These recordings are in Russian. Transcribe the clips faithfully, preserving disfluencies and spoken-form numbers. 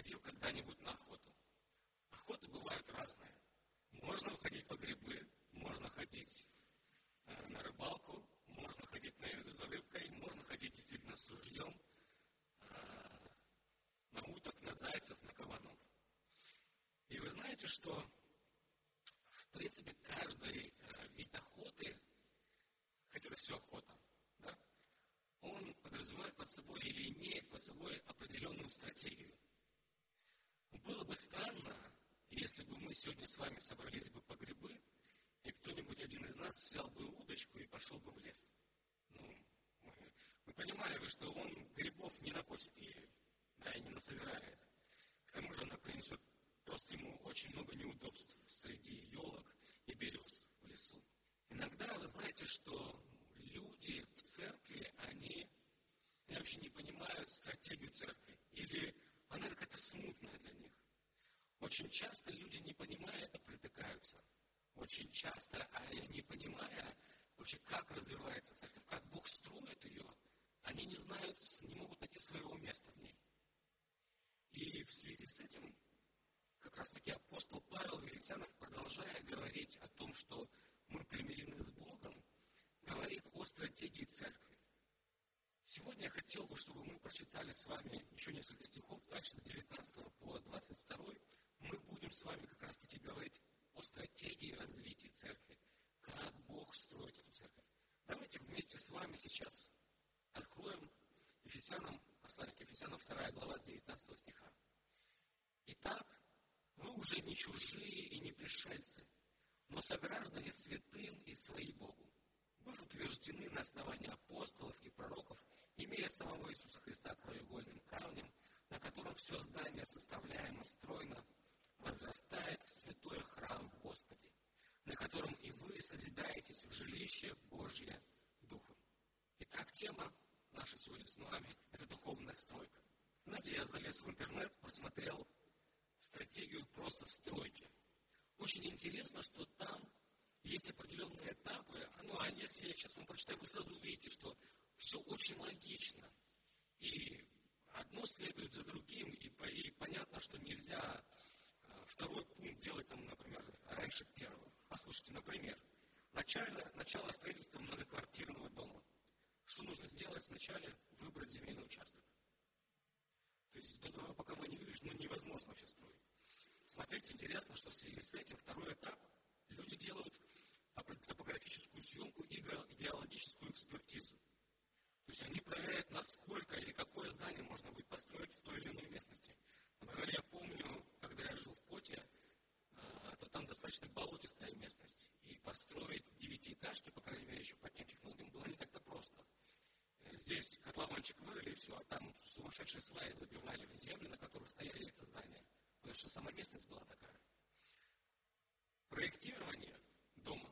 ходил когда-нибудь на охоту? Охоты бывают разные. Можно ходить по грибы, можно ходить э, на рыбалку, можно ходить на еду за рыбкой, можно ходить действительно с ружьем, э, на уток, на зайцев, на кабанов. И вы знаете, что в принципе каждый э, вид охоты, хотя это все охота, да, он подразумевает под собой или имеет под собой определенную стратегию. Было бы странно, если бы мы сегодня с вами собрались бы по грибы, и кто-нибудь один из нас взял бы удочку и пошел бы в лес. Ну, мы, мы понимали бы, что он грибов не накосит ею, да, и не насобирает. К тому же она принесет просто ему очень много неудобств среди елок и берез в лесу. Иногда вы знаете, что люди в церкви, они, они вообще не понимают стратегию церкви, или она какая-то смутная для них. Очень часто люди, не понимая это, притыкаются. Очень часто, а не понимая вообще, как развивается церковь, как Бог строит ее, они не знают, не могут найти своего места в ней. И в связи с этим, как раз таки апостол Павел в Ефесянам, продолжая говорить о том, что мы примирены с Богом, говорит о стратегии церкви. Сегодня я хотел бы, чтобы мы прочитали с вами еще несколько стихов, дальше с девятнадцатого по двадцать второй. Мы будем с вами как раз таки говорить о стратегии развития церкви, как Бог строит эту церковь. Давайте вместе с вами сейчас откроем Ефесянам, послание к Ефесянам, вторая глава с девятнадцатого стиха. Итак, вы уже не чужие и не пришельцы, но сограждане святым и свои Богу. Вы утверждены на основании апостолов и пророков, имея самого Иисуса Христа краеугольным камнем, на котором все здание, составляемо стройно, возрастает в святой храм в Господе, на котором и вы созидаетесь в жилище Божье Духом. Итак, тема наша сегодня с вами – это духовная стройка. Знаете, я залез в интернет, посмотрел стратегию просто стройки. Очень интересно, что там есть определенные этапы. Ну, а если я сейчас вам прочитаю, вы сразу увидите, что все очень логично. И одно следует за другим, и, и понятно, что нельзя второй пункт делать, там, например, раньше первого. Послушайте, например, начало, начало строительства многоквартирного дома. Что нужно сделать вначале? Выбрать земельный участок. То есть до того, пока вы не выберете, ну, невозможно вообще строить. Смотрите, интересно, что в связи с этим второй этап люди делают топографическую съемку и геологическую экспертизу. То есть они проверяют, насколько или какое здание можно будет построить в той или иной местности. Например, я помню, когда я жил в Поте, то там достаточно болотистая местность. И построить девятиэтажки, по крайней мере, еще по тем технологиям, было не так-то просто. Здесь котлованчик вырыли, и все, а там сумасшедшие сваи забивали в землю, на которых стояли это здание. Потому что сама местность была такая. Проектирование дома,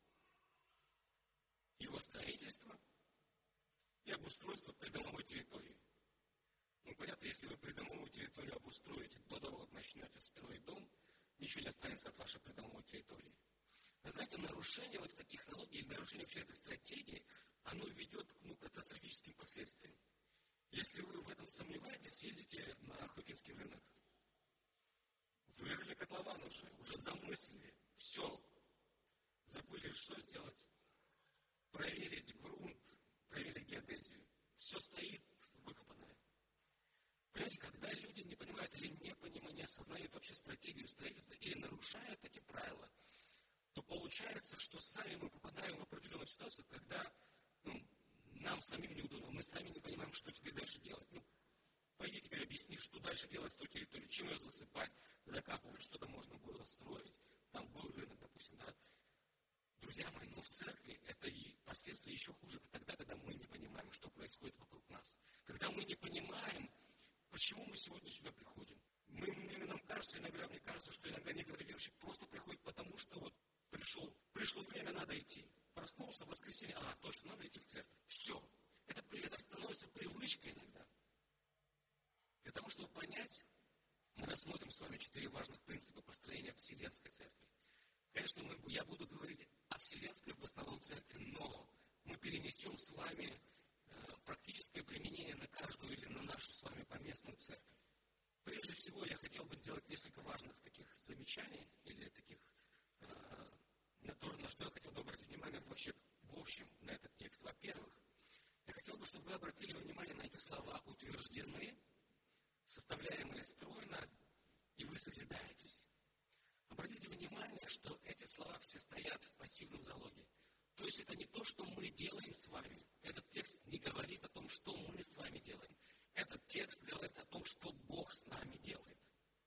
его строительство и обустройство придомовой территории. Ну, понятно, если вы придомовую территорию обустроите до того, как начнете строить дом, ничего не останется от вашей придомовой территории. Вы знаете, нарушение вот этой технологии или нарушение вообще этой стратегии, оно ведет к ну, катастрофическим последствиям. Если вы в этом сомневаетесь, съездите на Хокинский рынок. Вырыли котлован уже, уже замыслили. Все. Забыли, что сделать? Проверить грунт, проверить геодезию. Все стоит выкопанное. Понимаете, когда люди не понимают или не понимают, не осознают вообще стратегию строительства или нарушают эти правила, то получается, что сами мы попадаем в определенную ситуацию, когда ну, нам самим неудобно, мы сами не понимаем, что теперь дальше делать. Ну, пойди теперь объясни, что дальше делать с той территорией, чем ее засыпать, закапывать, что там можно было строить. Там был рынок, допустим, да. Друзья мои, но в церкви это и последствия еще хуже тогда, когда мы не понимаем, что происходит вокруг нас. Когда мы не понимаем, почему мы сегодня сюда приходим. Мы, нам кажется, иногда мне кажется, что иногда некоторые верующие просто приходят, потому что вот пришел, пришло время, надо идти. Проснулся в воскресенье, а, точно, надо идти в церковь. Все. Это, это становится привычкой иногда. Для того, чтобы понять, мы рассмотрим с вами четыре важных принципа построения Вселенской Церкви. Конечно, мы, я буду говорить о Вселенской в основном Церкви, но мы перенесем с вами э, практическое применение на каждую или на нашу с вами поместную церковь. Прежде всего, я несколько важных таких замечаний или таких, на то, на что я хотел бы обратить внимание вообще в общем на этот текст. Во-первых, я хотел бы, чтобы вы обратили внимание на эти слова: утверждены, составляемые стройно, и вы созидаетесь. Обратите внимание, что эти слова все стоят в пассивном залоге. То есть это не то, что мы делаем с вами. Этот текст не говорит о том, что мы с вами делаем. Этот текст говорит о том, что Бог с нами делает.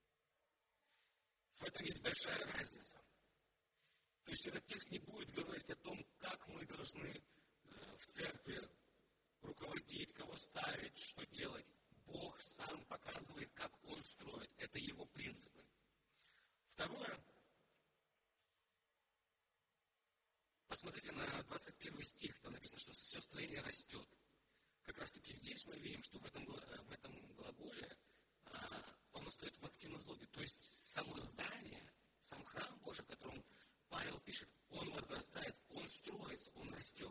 В этом есть большая разница. То есть этот текст не будет говорить о том, как мы должны в церкви руководить, кого ставить, что делать. Бог сам показывает, как Он строит. Это Его принципы. Второе. Посмотрите на двадцать первый стих. Там написано, что все строение растет. Как раз таки здесь мы видим, что в этом, в этом глаголе а, оно стоит в активном залоге. То есть само здание, сам храм Божий, о котором Павел пишет, он возрастает, он строится, он растет.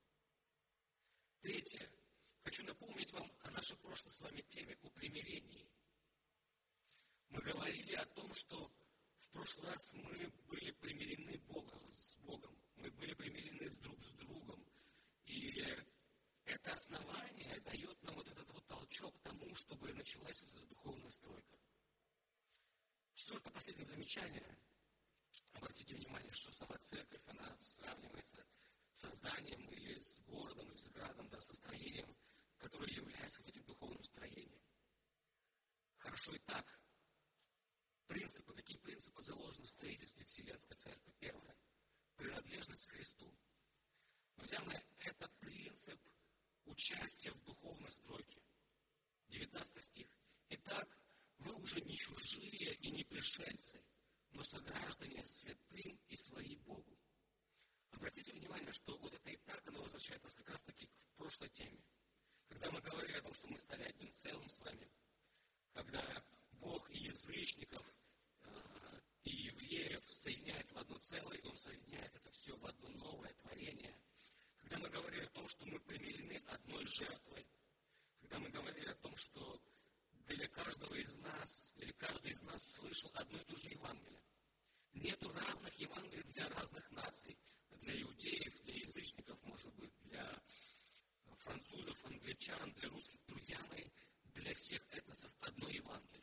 Третье. Хочу напомнить вам о нашей прошлой с вами теме, о примирении. Мы говорили о том, что в прошлый раз мы были примирены Богом, с Богом. Мы были примирены друг с другом. И это основание дает нам вот этот вот толчок к тому, чтобы началась вот эта духовная стройка. Четвертое, последнее замечание. Обратите внимание, что сама церковь, она сравнивается со зданием или с городом, или с градом, да, со строением, которое является вот этим духовным строением. Хорошо и так. Принципы, какие принципы заложены в строительстве Вселенской Церкви? Первое. Принадлежность к Христу. Друзья мои, это принцип участия в духовной стройке. девятнадцатый стих. Итак, вы уже не чужие и не пришельцы, но сограждане святым и свои Богу. Обратите внимание, что вот это и так, оно возвращает нас как раз таки к прошлой теме. Когда мы говорили о том, что мы стали одним целым с вами, когда Бог и язычников, э, и евреев соединяет в одно целое, и Он соединяет это все в одно новое творение. Когда мы говорили о том, что мы примирены одной жертвой, когда мы говорили о том, что для каждого из нас, или каждый из нас слышал одно и то же Евангелие. Нету разных Евангелий для разных наций, для иудеев, для язычников, может быть, для французов, англичан, для русских. Друзья мои, для всех этносов одно Евангелие.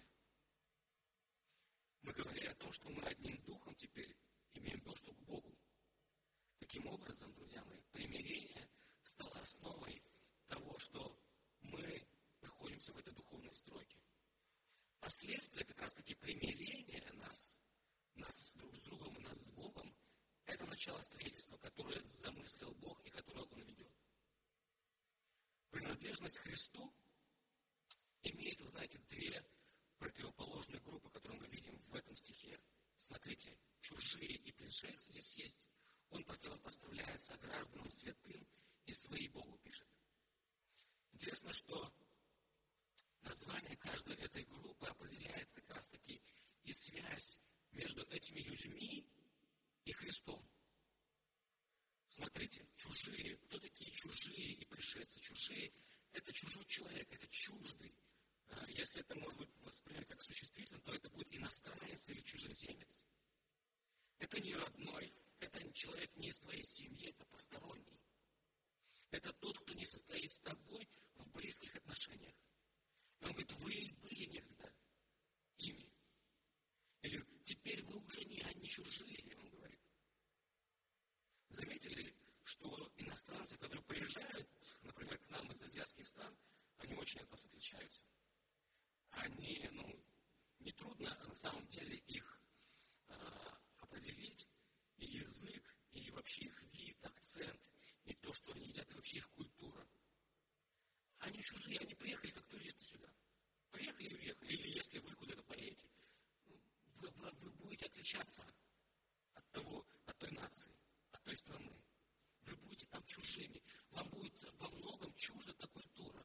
Мы говорили о том, что мы одним духом теперь имеем доступ к Богу. Таким образом, друзья мои, примирение стало основой того, что мы находимся в этой духовной стройке. Последствия как раз-таки примирения нас, нас друг с другом и нас с Богом, это начало строительства, которое замыслил Бог и которое Он ведет. Принадлежность к Христу имеет, вы знаете, две противоположные группы, которые мы видим в этом стихе. Смотрите, чужие и пришельцы здесь есть. Он противопоставляется гражданам святым и свои Богу пишет. Интересно, что название каждой этой группы определяет как раз-таки и связь между этими людьми и Христом. Смотрите, чужие. Кто такие чужие и пришельцы? Чужие – это чужой человек, это чуждый. Если это может быть воспринято как существительное, то это будет иностранец или чужеземец. Это не родной, это человек не из твоей семьи, это посторонний. Это тот, кто не состоит с тобой в близких отношениях. И он говорит, вы были некогда ими. Или теперь вы уже не одни чужие, он говорит. Заметили, что иностранцы, которые приезжают, например, к нам из азиатских стран, они очень от нас отличаются. Они, ну, нетрудно на самом деле их а, определить, и язык, и вообще их вид, акцент, и то, что они едят, и вообще их культура. Они чужие, они приехали как туристы сюда. Приехали и уехали. Или если вы куда-то поедете, вы, вы, вы будете отличаться от того, от той нации, от той страны. Вы будете там чужими. Вам будет во многом чужда та культура.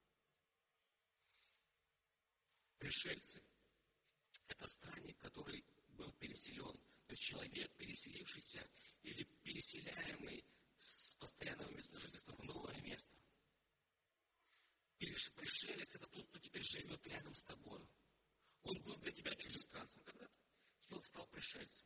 Пришельцы – это странник, который был переселен. То есть человек, переселившийся или переселяемый с постоянного места жительства в новое место. Пришелец – это тот, кто теперь живет рядом с тобой. Он был для тебя чужестранцем когда-то, теперь он стал пришельцем.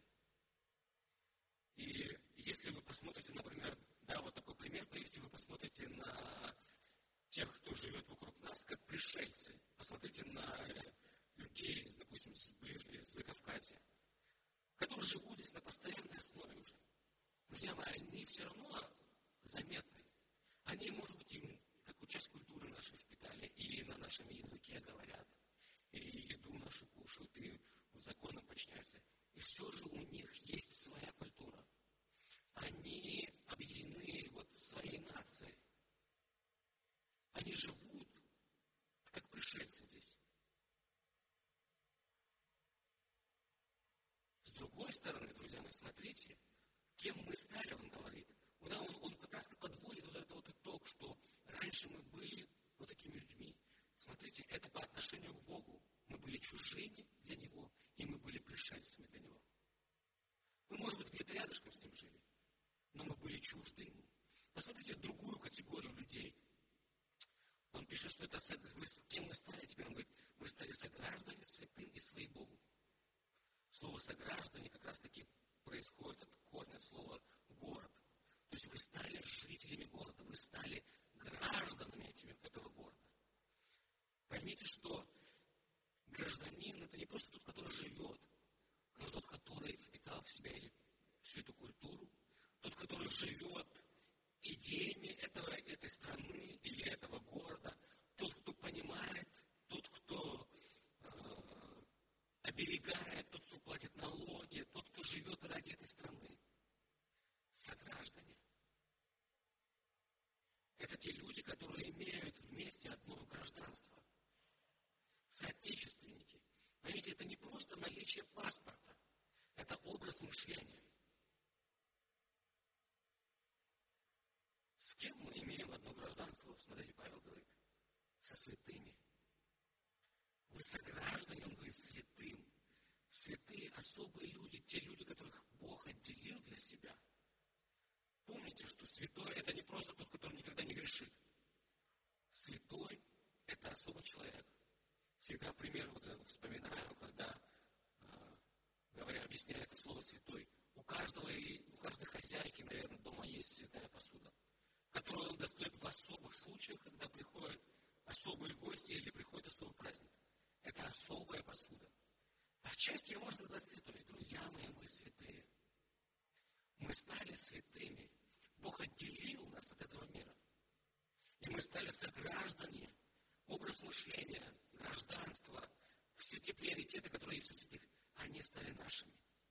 И если вы посмотрите, например, да, вот такой пример, если вы посмотрите на тех, кто живет вокруг нас, как пришельцы, посмотрите на людей, допустим, с ближнего, с Закавказья, которые живут здесь на постоянной основе уже. Друзья мои, они все равно заметны. Они, может быть, им такую часть культуры нашей впитали, и на нашем языке говорят, и еду нашу кушают, и законам подчиняются. И все же у них есть своя культура. Они объединены вот своей нацией. Они живут как пришельцы здесь. С другой стороны, друзья мои, смотрите, кем мы стали, он говорит. Он, он, он как раз подводит вот этот вот итог, что раньше мы были вот такими людьми. Смотрите, это по отношению к Богу. Мы были чужими для Него, и мы были пришельцами для Него. Мы, может быть, где-то рядышком с Ним жили, но мы были чужды Ему. Посмотрите другую категорию людей. Он пишет, что это вы, с кем мы стали теперь. Он говорит, вы стали сограждане святым и своим Богу. Слово «сограждане» как раз-таки происходит от корня слова «город». То есть вы стали жителями города, вы стали гражданами этими, этого города. Поймите, что гражданин – это не просто тот, который живет, но тот, который впитал в себя всю эту культуру, тот, который живет идеями этого, этой страны или этого города, тот, кто понимает, тот, кто э, оберегает, тот, кто платит налоги, тот, кто живет ради этой страны. Сограждане. Это те люди, которые имеют вместе одно гражданство. Соотечественники. Поймите, это не просто наличие паспорта, это образ мышления. С кем мы имеем одно гражданство? Смотрите, Павел говорит, со святыми. Вы сограждане, он говорит, святым. Святые, особые люди, те люди, которых Бог отделил для себя. Помните, что святой – это не просто тот, который никогда не грешит. Святой – это особый человек. Всегда пример вот этот вспоминаю, когда, э, говоря, объясняя это слово «святой», у каждого, у каждой хозяйки, наверное, дома есть святая посуда, которую он достает в особых случаях, когда приходят особые гости или приходит особый праздник. Это особая посуда. А часть ее можно назвать святой. Друзья мои, мы святые. Мы стали святыми. Бог отделил нас от этого мира. И мы стали сограждане. Образ мышления, гражданство, все те приоритеты, которые есть у святых, они стали нашими.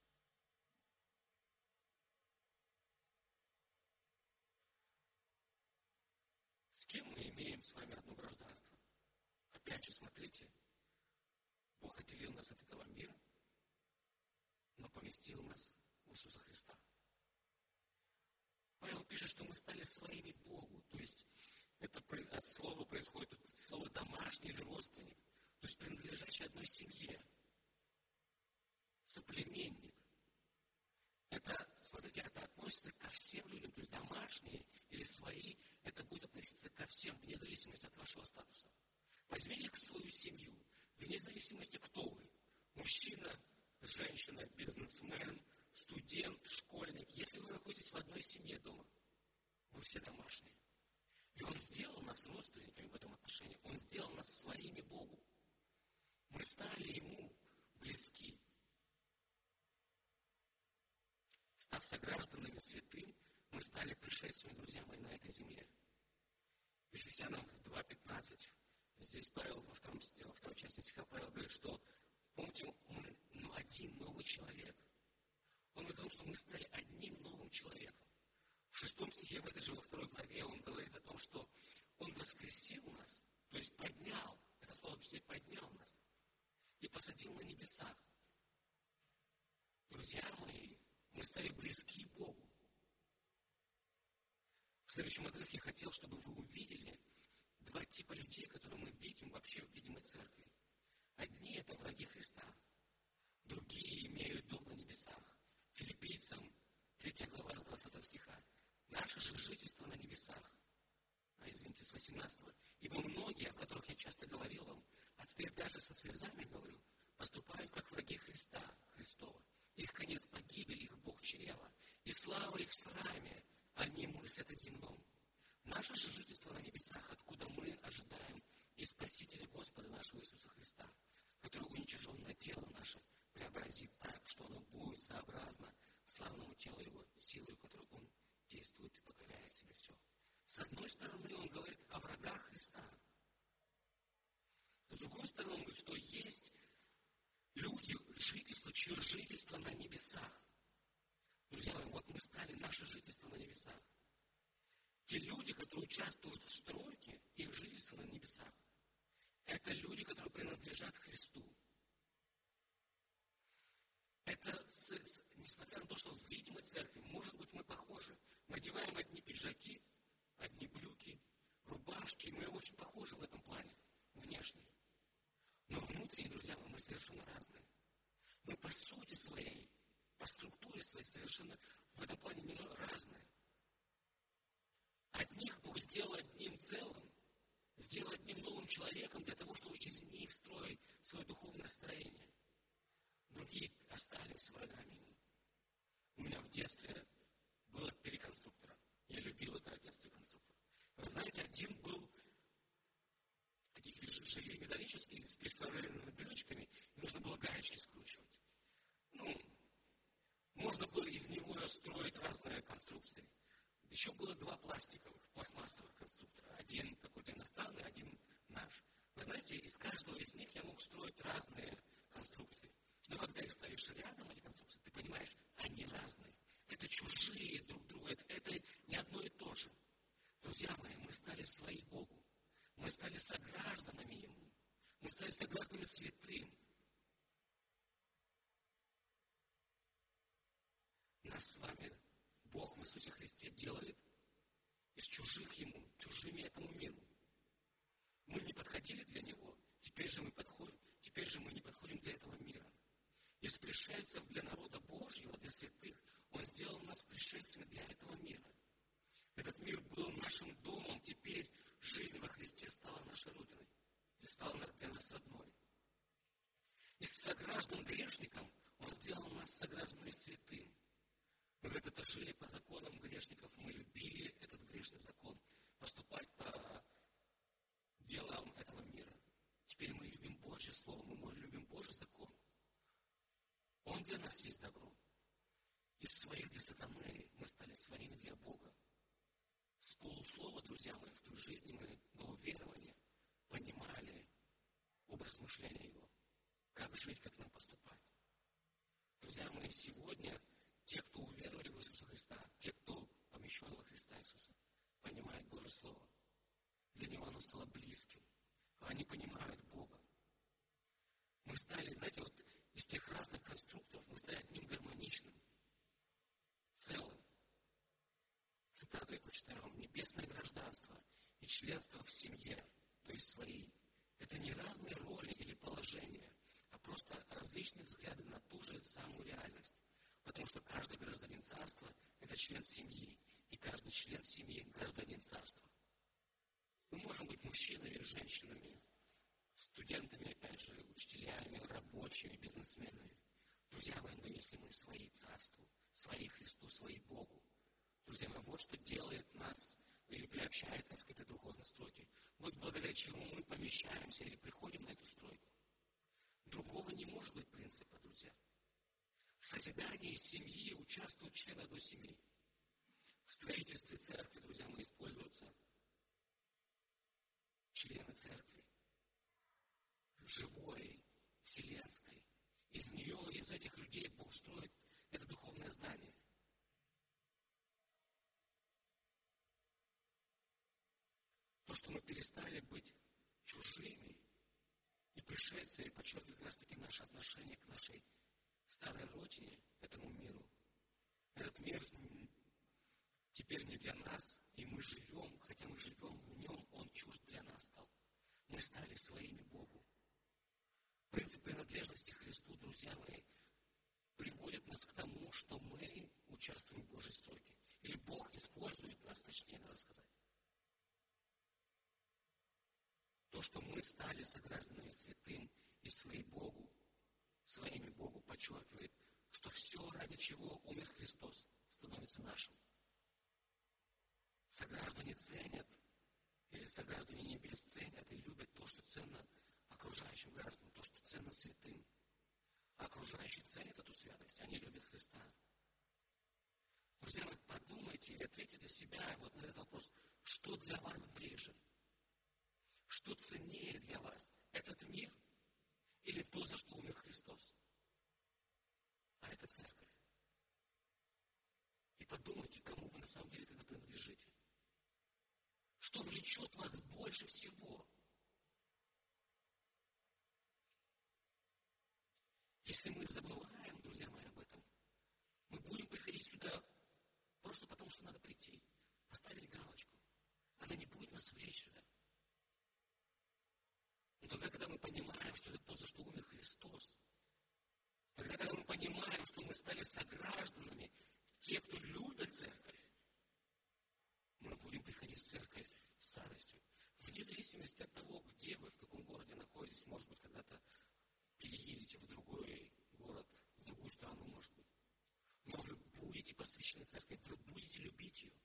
С кем мы имеем с вами одно гражданство? Опять же, смотрите, Бог отделил нас от этого мира, но поместил нас в Иисуса Христа. Павел пишет, что мы стали своими Богу, то есть это от слова происходит слово «домашний» или «родственник», то есть принадлежащий одной семье, соплеменник. Это, смотрите, это относится ко всем людям, то есть домашние или свои, это будет относиться ко всем, вне зависимости от вашего статуса. Возьмите свою семью, вне зависимости, кто вы. Мужчина, женщина, бизнесмен, студент, школьник. Если вы находитесь в одной семье дома, вы все домашние. И Он сделал нас родственниками в этом отношении. Он сделал нас своими Богу. Мы стали Ему близки. Став согражданами святым, мы стали пришельцами, друзья мои, на этой земле. В Ефесянам в два пятнадцать, здесь Павел во, втором, во второй части стиха Павел говорит, что, помните, мы ну, один новый человек. Он говорит о том, что мы стали одним новым человеком. В шестом стихе, в этой же во второй главе, он говорит о том, что Он воскресил нас, то есть поднял, это слово поднял нас и посадил на небесах. Друзья мои, мы стали близки Богу. В следующем отрывке я хотел, чтобы вы увидели два типа людей, которые мы видим вообще в видимой церкви. Одни – это враги Христа, другие имеют дом на небесах. Филиппийцам, третья глава с двадцатого стиха. Наше же жительство на небесах, а извините, с восемнадцатого. Ибо многие, о которых я часто говорил вам, а теперь даже со слезами говорю, по слава их в сраме, они мыслят о земном. Наше же жительство на небесах, откуда мы ожидаем и Спасителя Господа нашего Иисуса Христа, который уничиженное тело наше преобразит так, что оно будет сообразно славному телу Его, силой, которой Он действует и покоряет себе все. С одной стороны, Он говорит о врагах Христа. С другой стороны, Он говорит, что есть люди, жительство, чье жительство на небесах. Друзья мои, вот мы стали, наше жительство на небесах. Те люди, которые участвуют в стройке, их жительство на небесах, это люди, которые принадлежат Христу. Это, с, с, несмотря на то, что в видимой церкви, может быть, мы похожи. Мы одеваем одни пиджаки, одни брюки, рубашки, мы очень похожи в этом плане, внешне. Но внутренне, друзья мои, мы совершенно разные. Мы по сути своей, по структуре своей совершенно в этом плане немного разные. Одних Бог сделал одним целым, сделал одним новым человеком для того, чтобы из них строить свое духовное строение. Другие остались врагами. У меня в детстве было три конструктора. Я любил играть в детстве конструктора. Вы знаете, один был такие жили металлические с перфорированными дырочками, и нужно было гаечки скручивать. Ну, можно было из него строить разные конструкции. Еще было два пластиковых, пластмассовых конструктора. Один какой-то иностранный, один наш. Вы знаете, из каждого из них я мог строить разные конструкции. Но когда их ставишь рядом, эти конструкции, ты понимаешь, они разные. Это чужие друг другу, это, это не одно и то же. Друзья мои, мы стали свои Богу. Мы стали согражданами Ему. Мы стали согражданами святым. Нас с вами Бог в Иисусе Христе делает из чужих Ему, чужими этому миру. Мы не подходили для Него, теперь же мы подходим, теперь же мы не подходим для этого мира. Из пришельцев для народа Божьего, для святых, Он сделал нас пришельцами для этого мира. Этот мир был нашим домом, теперь жизнь во Христе стала нашей родиной, или стала для нас родной. Из сограждан грешникам Он сделал нас согражданами святым. Мы когда-то жили по законам грешников, мы любили этот грешный закон, поступать по делам этого мира. Теперь мы любим Божье Слово, мы любим Божий закон. Он для нас есть добро. Из своих для сатаны мы стали своими для Бога. С полуслова, друзья мои, в той жизни мы до уверования понимали образ мышления Его, как жить, как нам поступать. Друзья мои, сегодня те, кто уверовали в Иисуса Христа, те, кто помещен во Христа Иисуса, понимают Божье Слово. Для него оно стало близким. Они понимают Бога. Мы стали, знаете, вот из тех разных конструкторов мы стали одним гармоничным, целым. Цитату я прочитаю вам. Небесное гражданство и членство в семье, то есть своей, это не разные роли или положения, а просто различные взгляды на ту же самую реальность. Потому что каждый гражданин царства – это член семьи, и каждый член семьи – гражданин царства. Мы можем быть мужчинами, женщинами, студентами, опять же, учителями, рабочими, бизнесменами. Друзья мои, но если мы свои царству, свои Христу, свои Богу, друзья мои, вот что делает нас или приобщает нас к этой духовной стройке. Вот благодаря чему мы помещаемся или приходим на эту стройку. Другого не может быть принципа, друзья. В созидании семьи участвуют члены одной семьи. В строительстве церкви, друзья мои, используются члены церкви. Живой, вселенской. Из нее, из этих людей Бог строит это духовное здание. То, что мы перестали быть чужими и пришельцами, подчеркивает как раз таки наше отношение к нашей старой родине, этому миру. Этот мир теперь не для нас, и мы живем, хотя мы живем в нем, он чужд для нас стал. Мы стали своими Богу. Принцип принадлежности Христу, друзья мои, приводит нас к тому, что мы участвуем в Божьей стройке. Или Бог использует нас, точнее, надо сказать. То, что мы стали согражданами святым и своей Богу, своими Богу, подчеркивает, что все, ради чего умер Христос, становится нашим. Сограждане ценят, или сограждане небес ценят и любят то, что ценно окружающим гражданам, то, что ценно святым. А окружающие ценят эту святость, они любят Христа. Друзья мои, подумайте или ответьте для себя вот на этот вопрос, что для вас ближе? Что ценнее для вас? Этот мир или то, за что умер Христос? А это церковь. И подумайте, кому вы на самом деле тогда принадлежите. Что влечет вас больше всего? Если мы забываем, друзья мои, об этом, мы будем приходить сюда просто потому, что надо прийти, поставить галочку. Она не будет нас влечь сюда. Но тогда, когда мы понимаем, что это то, за что умер Христос, тогда, когда мы понимаем, что мы стали согражданами, те, кто любит церковь, мы будем приходить в церковь с радостью. Вне зависимости от того, где вы, в каком городе находитесь, может быть, когда-то переедете в другой город, в другую страну, может быть. Но вы будете посвящены церкви, вы будете любить ее.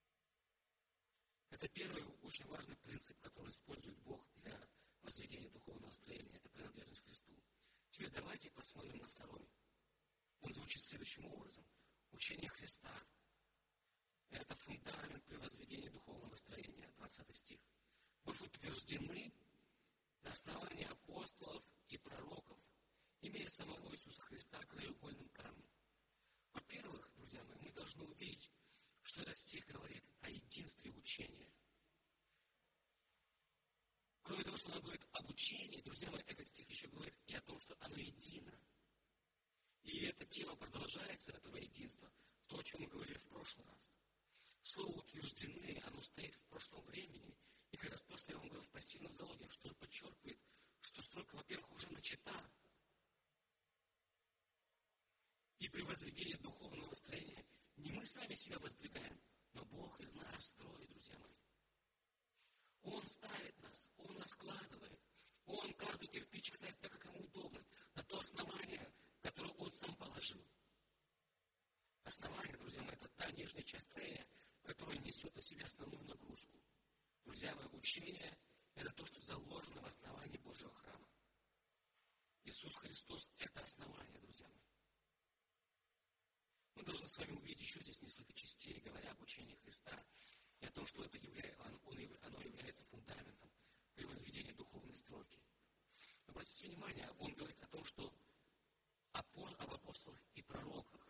Это первый очень важный принцип, который использует Бог для возведения духовного строения. Это принадлежность Христу. Теперь давайте посмотрим на второй. Он звучит следующим образом. Учение Христа – это фундамент при возведении духовного строения. двадцатый стих. Вы утверждены на основании апостолов и пророков, имея самого Иисуса Христа краеугольным камнем. Во-первых, друзья мои, мы должны увидеть, что этот стих говорит о единстве учения. Кроме того, что он говорит об учении, друзья мои, этот стих еще говорит и о том, что оно едино. И эта тема продолжается, этого единства, то, о чем мы говорили в прошлый раз. Слово «утверждены», оно стоит в прошлом времени, и как раз то, что я вам говорил в пассивном залоге, что подчеркивает, что стройка, во-первых, уже начата. И при возведении духовного строения не мы сами себя воздвигаем, но Бог из нас строит, друзья мои. Он ставит нас, Он нас складывает. Он каждый кирпичик ставит так, как ему удобно, на то основание, которое Он сам положил. Основание, друзья мои, это та нижняя часть строения, которая несет на себе основную нагрузку. Друзья мои, учение – это то, что заложено в основании Божьего храма. Иисус Христос – это основание, друзья мои. Мы должны с вами увидеть еще здесь несколько частей, говоря об учении Христа и о том, что это является, оно является фундаментом при возведении духовной стройки. Обратите внимание, он говорит о том, что об апостолах и пророках.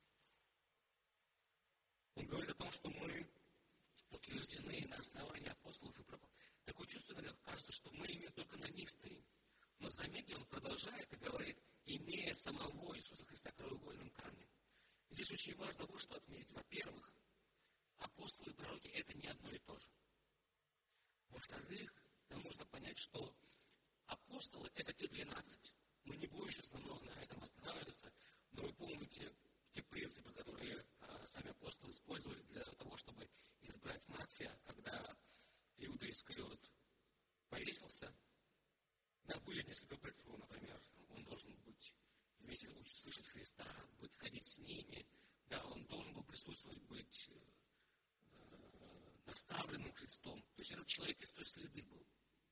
Он говорит о том, что мы утверждены на основании апостолов и пророков. Такое чувство, иногда кажется, что мы имеем только на них стоим. Но заметьте, он продолжает и говорит, имея самого Иисуса Христа краеугольным камнем. Здесь очень важно вот что отметить. Во-первых, апостолы и пророки – это не одно и то же. Во-вторых, нам нужно понять, что апостолы – это те двенадцать. Мы не будем сейчас намного на этом останавливаться, но вы помните те принципы, которые а, сами апостолы использовали для того, чтобы избрать Матфея, когда Иуда Искариот повесился. Да, были несколько принципов, например, он должен быть вместе слышать Христа, быть, ходить с ними, да, он должен был присутствовать, быть э, наставленным Христом. То есть этот человек из той среды был.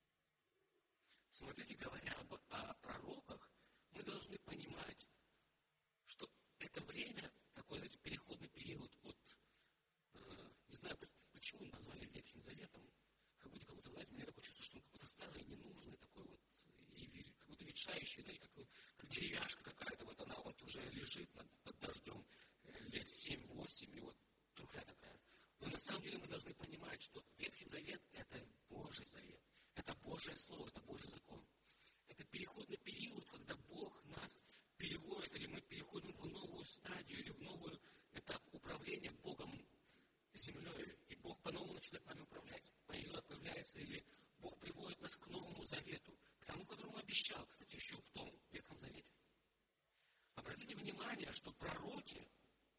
Смотрите, говоря об, о пророках, мы должны понимать, что это время, такой, знаете, переходный период от, э, не знаю, почему назвали Ветхим Заветом, как будто, как будто, знаете, мне такое чувство, что он какой-то старый, ненужный, такой вот, и как будто ветшающий, знаете, как, как деревяшка какая-то, вот она вот уже лежит над, под дождем лет семь-восемь, и вот трухля такая. Но на самом деле мы должны понимать, что Ветхий Завет – это Божий Завет, это Божье Слово, это Божий закон. Это переходный период, когда Бог нас переводит, или мы переходим в новую стадию, или в новый этап управления Богом землей, и Бог по-новому начинает нами управлять, появляется, или Бог приводит нас к Новому Завету, к тому, которому обещал, кстати, еще в том Ветхом Завете. Обратите внимание, что пророки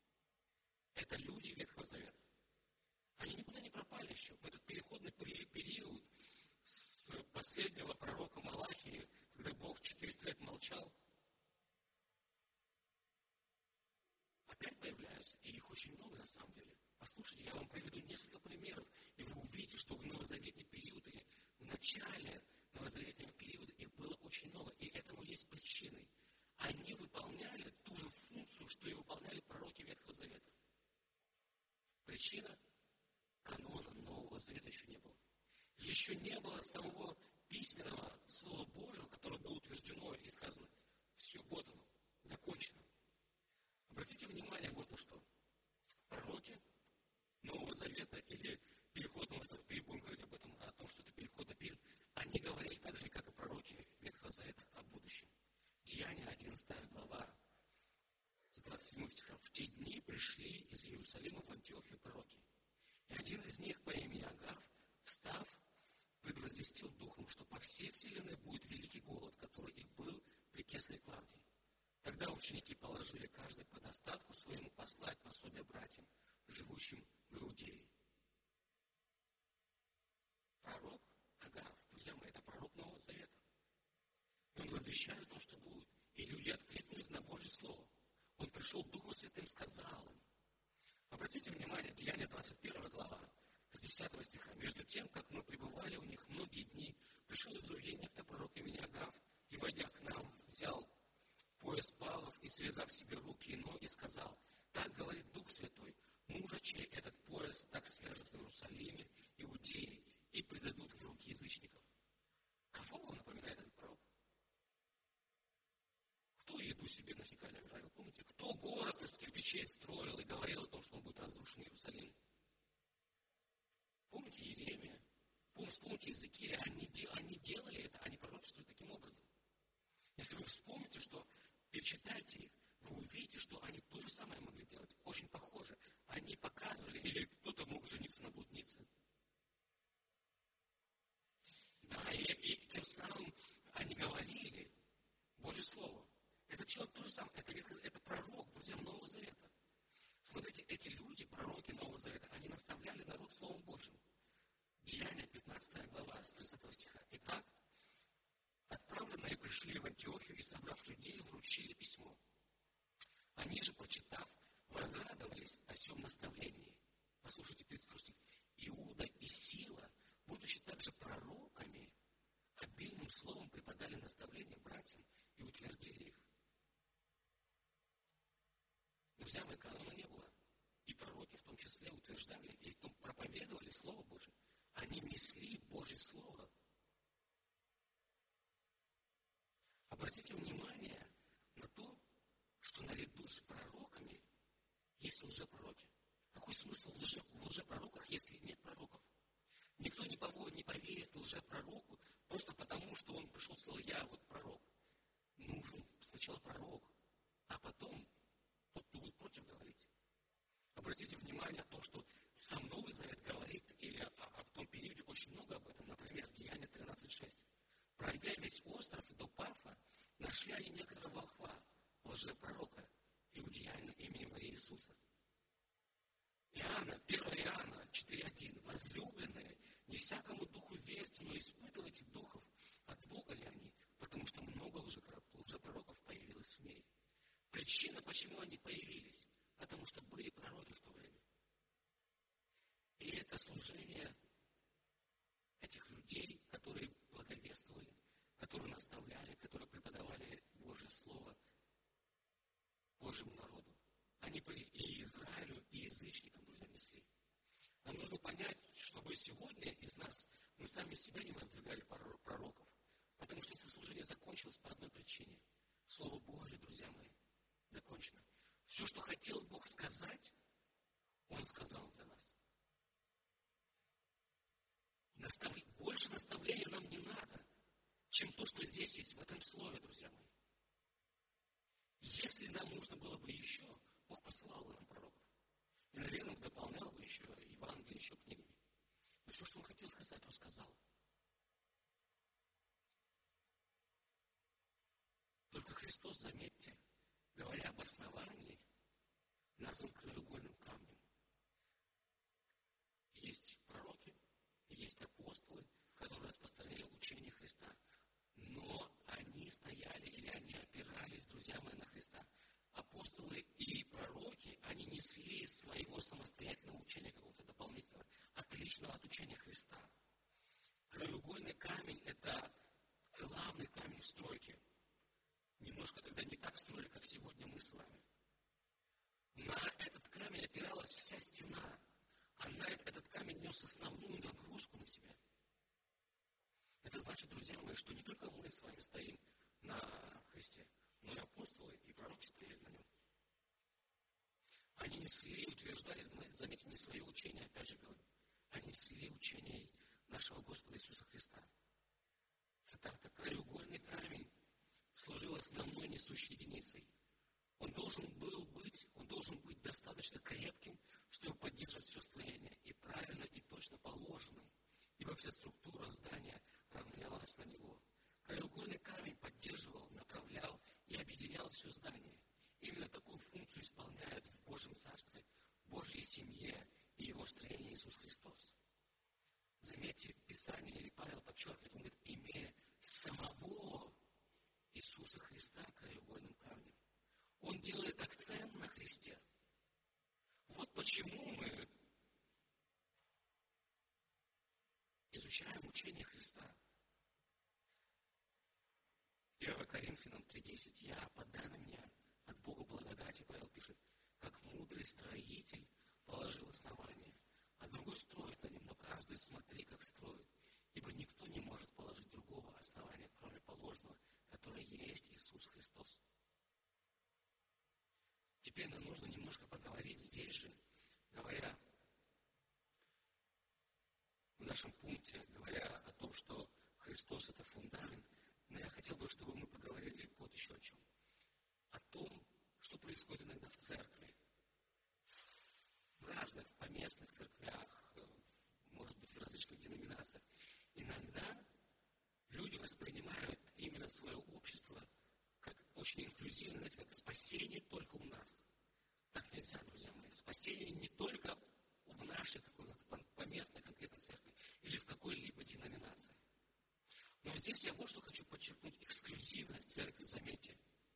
– это люди Ветхого Завета. Они никуда не пропали еще. В этот переходный период с последнего пророка Малахии, когда Бог четыреста лет молчал, опять появляются, и их очень много на самом деле. Послушайте, я вам приведу несколько примеров, и вы увидите, что в новозаветный период или в начале новозаветного периода их было очень много, и этому есть причины. Они выполняли ту же функцию, что и выполняли пророки Ветхого Завета. Причина – канона Нового Завета еще не было. Еще не было самого письменного Слова Божьего, которое было утверждено и сказано: все, вот оно, закончено. Обратите внимание вот на что. Пророки Нового Завета или переходного, это будем говорить об этом, о том, что это переходный период, они говорили так же, как и пророки Ветхого Завета, о будущем. Деяния, одиннадцатая глава, с двадцать седьмого стиха. В те дни пришли из Иерусалима в Антиохию пророки. И один из них по имени Агав, встав, предвозвестил духом, что по всей вселенной будет великий голод, который и был при Кесаре Клавдии. Тогда ученики положили каждый по достатку своему послать пособие братьям, живущим в Иудее. Пророк Агав, друзья мои, это пророк Нового Завета. И он возвещает о том, что будет. И люди откликнулись на Божье Слово. Он пришел Духом Святым, сказал им. Обратите внимание, Деяния двадцать первая глава, с десятого стиха. Между тем, как мы пребывали у них многие дни, пришел из Иудеи некто пророк имени Агав, и, войдя к нам, взял пояс палов и, связав себе руки и ноги, сказал: так говорит Дух Святой, мужа, чей этот пояс так свяжут в Иерусалиме, Иудее, и предадут в руки язычников. Кого вам напоминает этот пророк? Кто еду себе на фекалиях жарил, помните? Кто город из кирпичей строил и говорил о том, что он будет разрушен Иерусалим? Помните Иеремия? Вспомните Иезекииля, они, они делали это, они пророчествовали таким образом. Если вы вспомните, что перечитайте их, вы увидите, что они то же самое могли делать, очень похоже. Они показывали, или кто-то мог жениться на блуднице. Да, и, и тем самым они говорили Божье Слово. Этот человек то же самое, это, это пророк, друзья, Нового Завета. Смотрите, эти люди, пророки Нового Завета, они наставляли народ Словом Божьим. Деяния, пятнадцатая глава, с тридцатого стиха. Итак, отправленные пришли в Антиохию и, собрав людей, вручили письмо. Они же, прочитав, возрадовались о сем наставлении. Послушайте, тридцать второй стих. Иуда и Сила, будучи также пророками, обильным словом преподали наставления братьям и утвердили их. Друзья мои, канона не было. И пророки в том числе утверждали, и в том проповедовали Слово Божие. Они несли Божье Слово. Обратите внимание на то, что наряду с пророками есть лжепророки. Какой смысл в, лже, в лжепророках, если нет пророков? Никто не, поводит, не поверит лжепророку просто потому, что он пришел и сказал: я вот пророк. Нужен сначала пророк, а потом тот, кто будет против говорить. Обратите внимание на то, что сам Новый Завет говорит, или о, о том периоде очень много об этом. Например, Деяния тринадцать шесть. Пройдя весь остров до Пафа, нашли они некоторого волхва, лжепророка, иудеянина именем Иисуса. Иоанна, первое Иоанна четыре один. Возлюбленные, не всякому духу верьте, но испытывайте духов, от Бога ли они, потому что много лжепророков появилось в мире. Причина, почему они появились, потому что были пророки в то время. И это служение этих людей, которые благовествовали, которые наставляли, которые преподавали Божье Слово Божьему народу. Они и Израилю, и язычникам, друзья, несли. Нам нужно понять, чтобы сегодня из нас, мы сами себя не воздвигали пророков, потому что это служение закончилось по одной причине. Слово Божье, друзья мои, закончено. Все, что хотел Бог сказать, Он сказал для нас. Настав... Больше наставления нам не надо, чем то, что здесь есть, в этом слове, друзья мои. Если нам нужно было бы еще, Бог посылал бы нам пророков. И, наверное, дополнял бы еще Евангелие, еще книгами. Но все, что Он хотел сказать, Он сказал. Только Христос, заметьте, говоря об основании, назван краеугольным камнем. Есть пророки, есть апостолы, которые распространяли учение Христа. Но они стояли или они опирались, друзья мои, на Христа. апостолы и пророки, они несли своего самостоятельного учения какого-то дополнительного, отличного от учения Христа. Краеугольный камень – это главный камень в стройке. Немножко тогда не так строили, как сегодня мы с вами. На этот камень опиралась вся стена, а на этот камень нес основную нагрузку на себя. Это значит, друзья мои, что не только мы с вами стоим на Христе, но и апостолы, и пророки стояли на нем. Они несли, утверждали, заметьте, не свое учение, опять же говорю, они несли учение нашего Господа Иисуса Христа. Цитата: «Краеугольный камень служил основной несущей единицей. Он должен был быть, он должен быть достаточно крепким, чтобы поддерживать все строение, и правильно, и точно положенным, ибо вся структура здания равнялась на него. Краеугольный камень поддерживал, направлял и объединял все здание. Именно такую функцию исполняет в Божьем Царстве, Божьей семье и его строении Иисус Христос». Заметьте, Писание или Павел подчеркивает, он говорит, имея самого Иисуса Христа краеугольным камнем. Он делает акцент на Христе. Вот почему мы изучаем учение Христа. первое Коринфянам три десять. «Я, поданный мне от Бога благодати», Павел пишет, «как мудрый строитель положил основание, а другой строит на нем, но каждый смотри, как строит, ибо никто не может положить другого основания, кроме положенного, которое есть Иисус Христос». Теперь нам нужно немножко поговорить здесь же, говоря в нашем пункте, говоря о том, что Христос – это фундамент, но я хотел бы, чтобы мы поговорили вот еще о чем. О том, что происходит иногда в церкви, в разных поместных церквях, может быть, в различных деноминациях. Иногда люди воспринимают именно свое общество как очень инклюзивное, знаете, как спасение только у нас. Так нельзя, друзья мои. Спасение не только в нашей какой-то поместной конкретной церкви или в какой-либо деноминации. Но здесь я вот что хочу подчеркнуть. Эксклюзивность церкви, заметьте.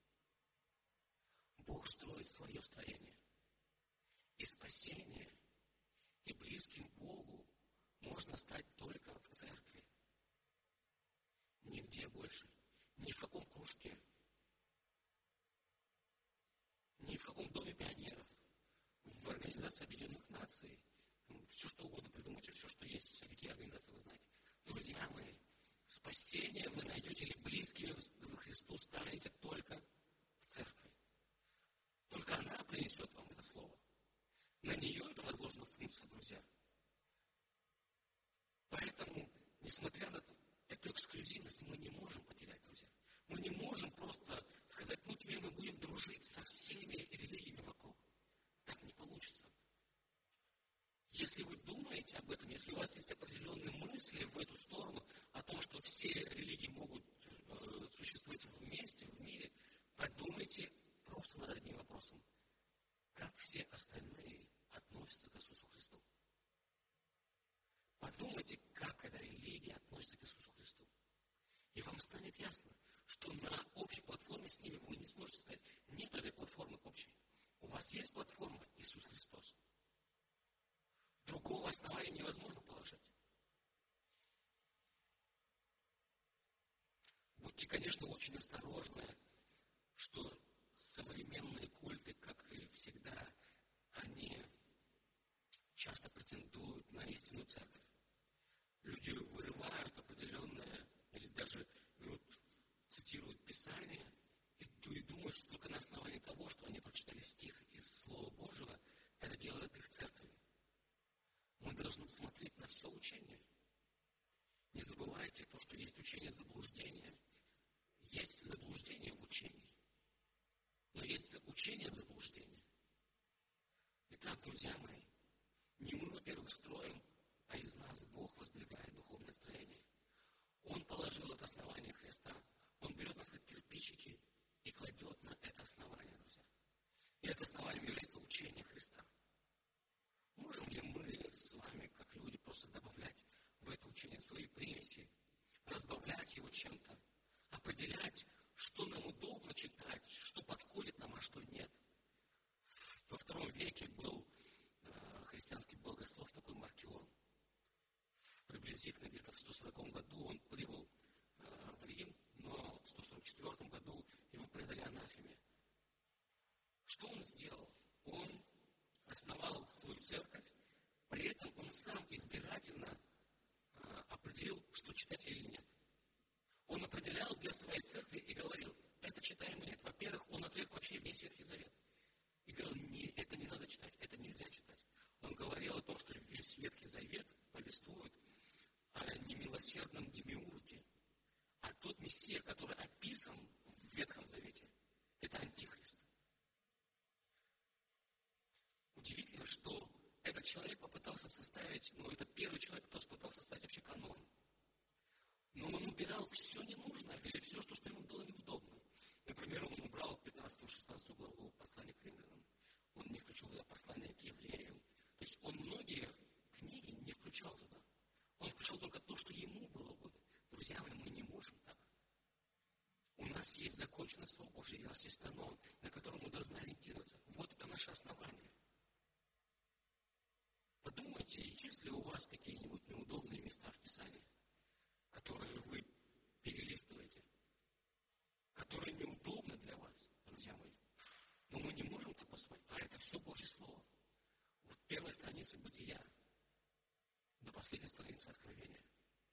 Бог строит свое строение. И спасение, и близким Богу можно стать только в церкви. Нигде больше. Ни в каком кружке. Ни в каком доме пионеров. В Организации Объединенных Наций. Все, что угодно придумайте, все, что есть, все, какие организации вы знаете. Друзья мои, спасение вы найдете, или близкими вы Христу станете только в церкви. Только она принесет вам это слово. На нее это возложена функция, друзья. Поэтому, несмотря на эту эксклюзивность, мы не можем потерять, друзья. Мы не можем просто сказать, ну теперь мы будем дружить со всеми религиями вокруг. Так не получится. Если вы думаете об этом, если у вас есть определенные мысли в эту сторону, о том, что все религии могут э, существовать вместе, в мире, подумайте просто над одним вопросом. Как все остальные относятся к Иисусу Христу? Подумайте, как эта религия относится к Иисусу Христу. И вам станет ясно, что на общей платформе с ними вы не сможете стоять. Нет этой платформы общей. У вас есть платформа Иисус Христос. Другого основания невозможно положить. Будьте, конечно, очень осторожны, что современные культы, как и всегда, они часто претендуют на истинную церковь. Люди вырывают определенное, или даже берут, цитируют Писание, и, и думают, что только на основании того, что они прочитали стих из Слова Божьего, это делает их церковью. Мы должны смотреть на все учение. Не забывайте то, что есть учение заблуждения. Есть заблуждение в учении. Но есть учение заблуждения. Итак, друзья мои, не мы, во-первых, строим, а из нас Бог воздвигает духовное строение. Он положил это основание Христа. Он берет нас как кирпичики и кладет на это основание, друзья. И это основанием является учение Христа. Можем ли мы с вами, как люди, просто добавлять в это учение свои примеси, разбавлять его чем-то, определять, что нам удобно читать, что подходит нам, а что нет? сороком году он прибыл э, в Рим, но в сто сорок четвёртом году его предали анафеме. Что он сделал? Он основал свою церковь, при этом он сам избирательно э, определил, что читать или нет. Он определял для своей церкви и говорил, это читаем или нет. Во-первых, он отверг вообще весь Ветхий Завет. И говорил, не, это не надо читать, это нельзя читать. Он говорил о том, что весь Ветхий Завет повествует о немилосердном демиурге. А тот Мессия, который описан в Ветхом Завете, это Антихрист. Удивительно, что этот человек попытался составить, ну, этот первый человек, кто попытался составить вообще канон. Но он убирал все ненужное, или все, что, что ему было неудобно. Например, он убрал пятнадцатую-шестнадцатую главу послания к римлянам. Он не включил туда послание к евреям. То есть он многие книги не включал туда. Он включал только то, что ему было угодно. Друзья мои, мы не можем так. У нас есть законченное Слово Божие, у нас есть канон, на котором мы должны ориентироваться. Вот это наше основание. Подумайте, есть ли у вас какие-нибудь неудобные места в Писании, которые вы перелистываете, которые неудобны для вас, друзья мои. Но мы не можем так поступать, а это все Божье Слово. Вот первая страница Бытия до последней страницы Откровения.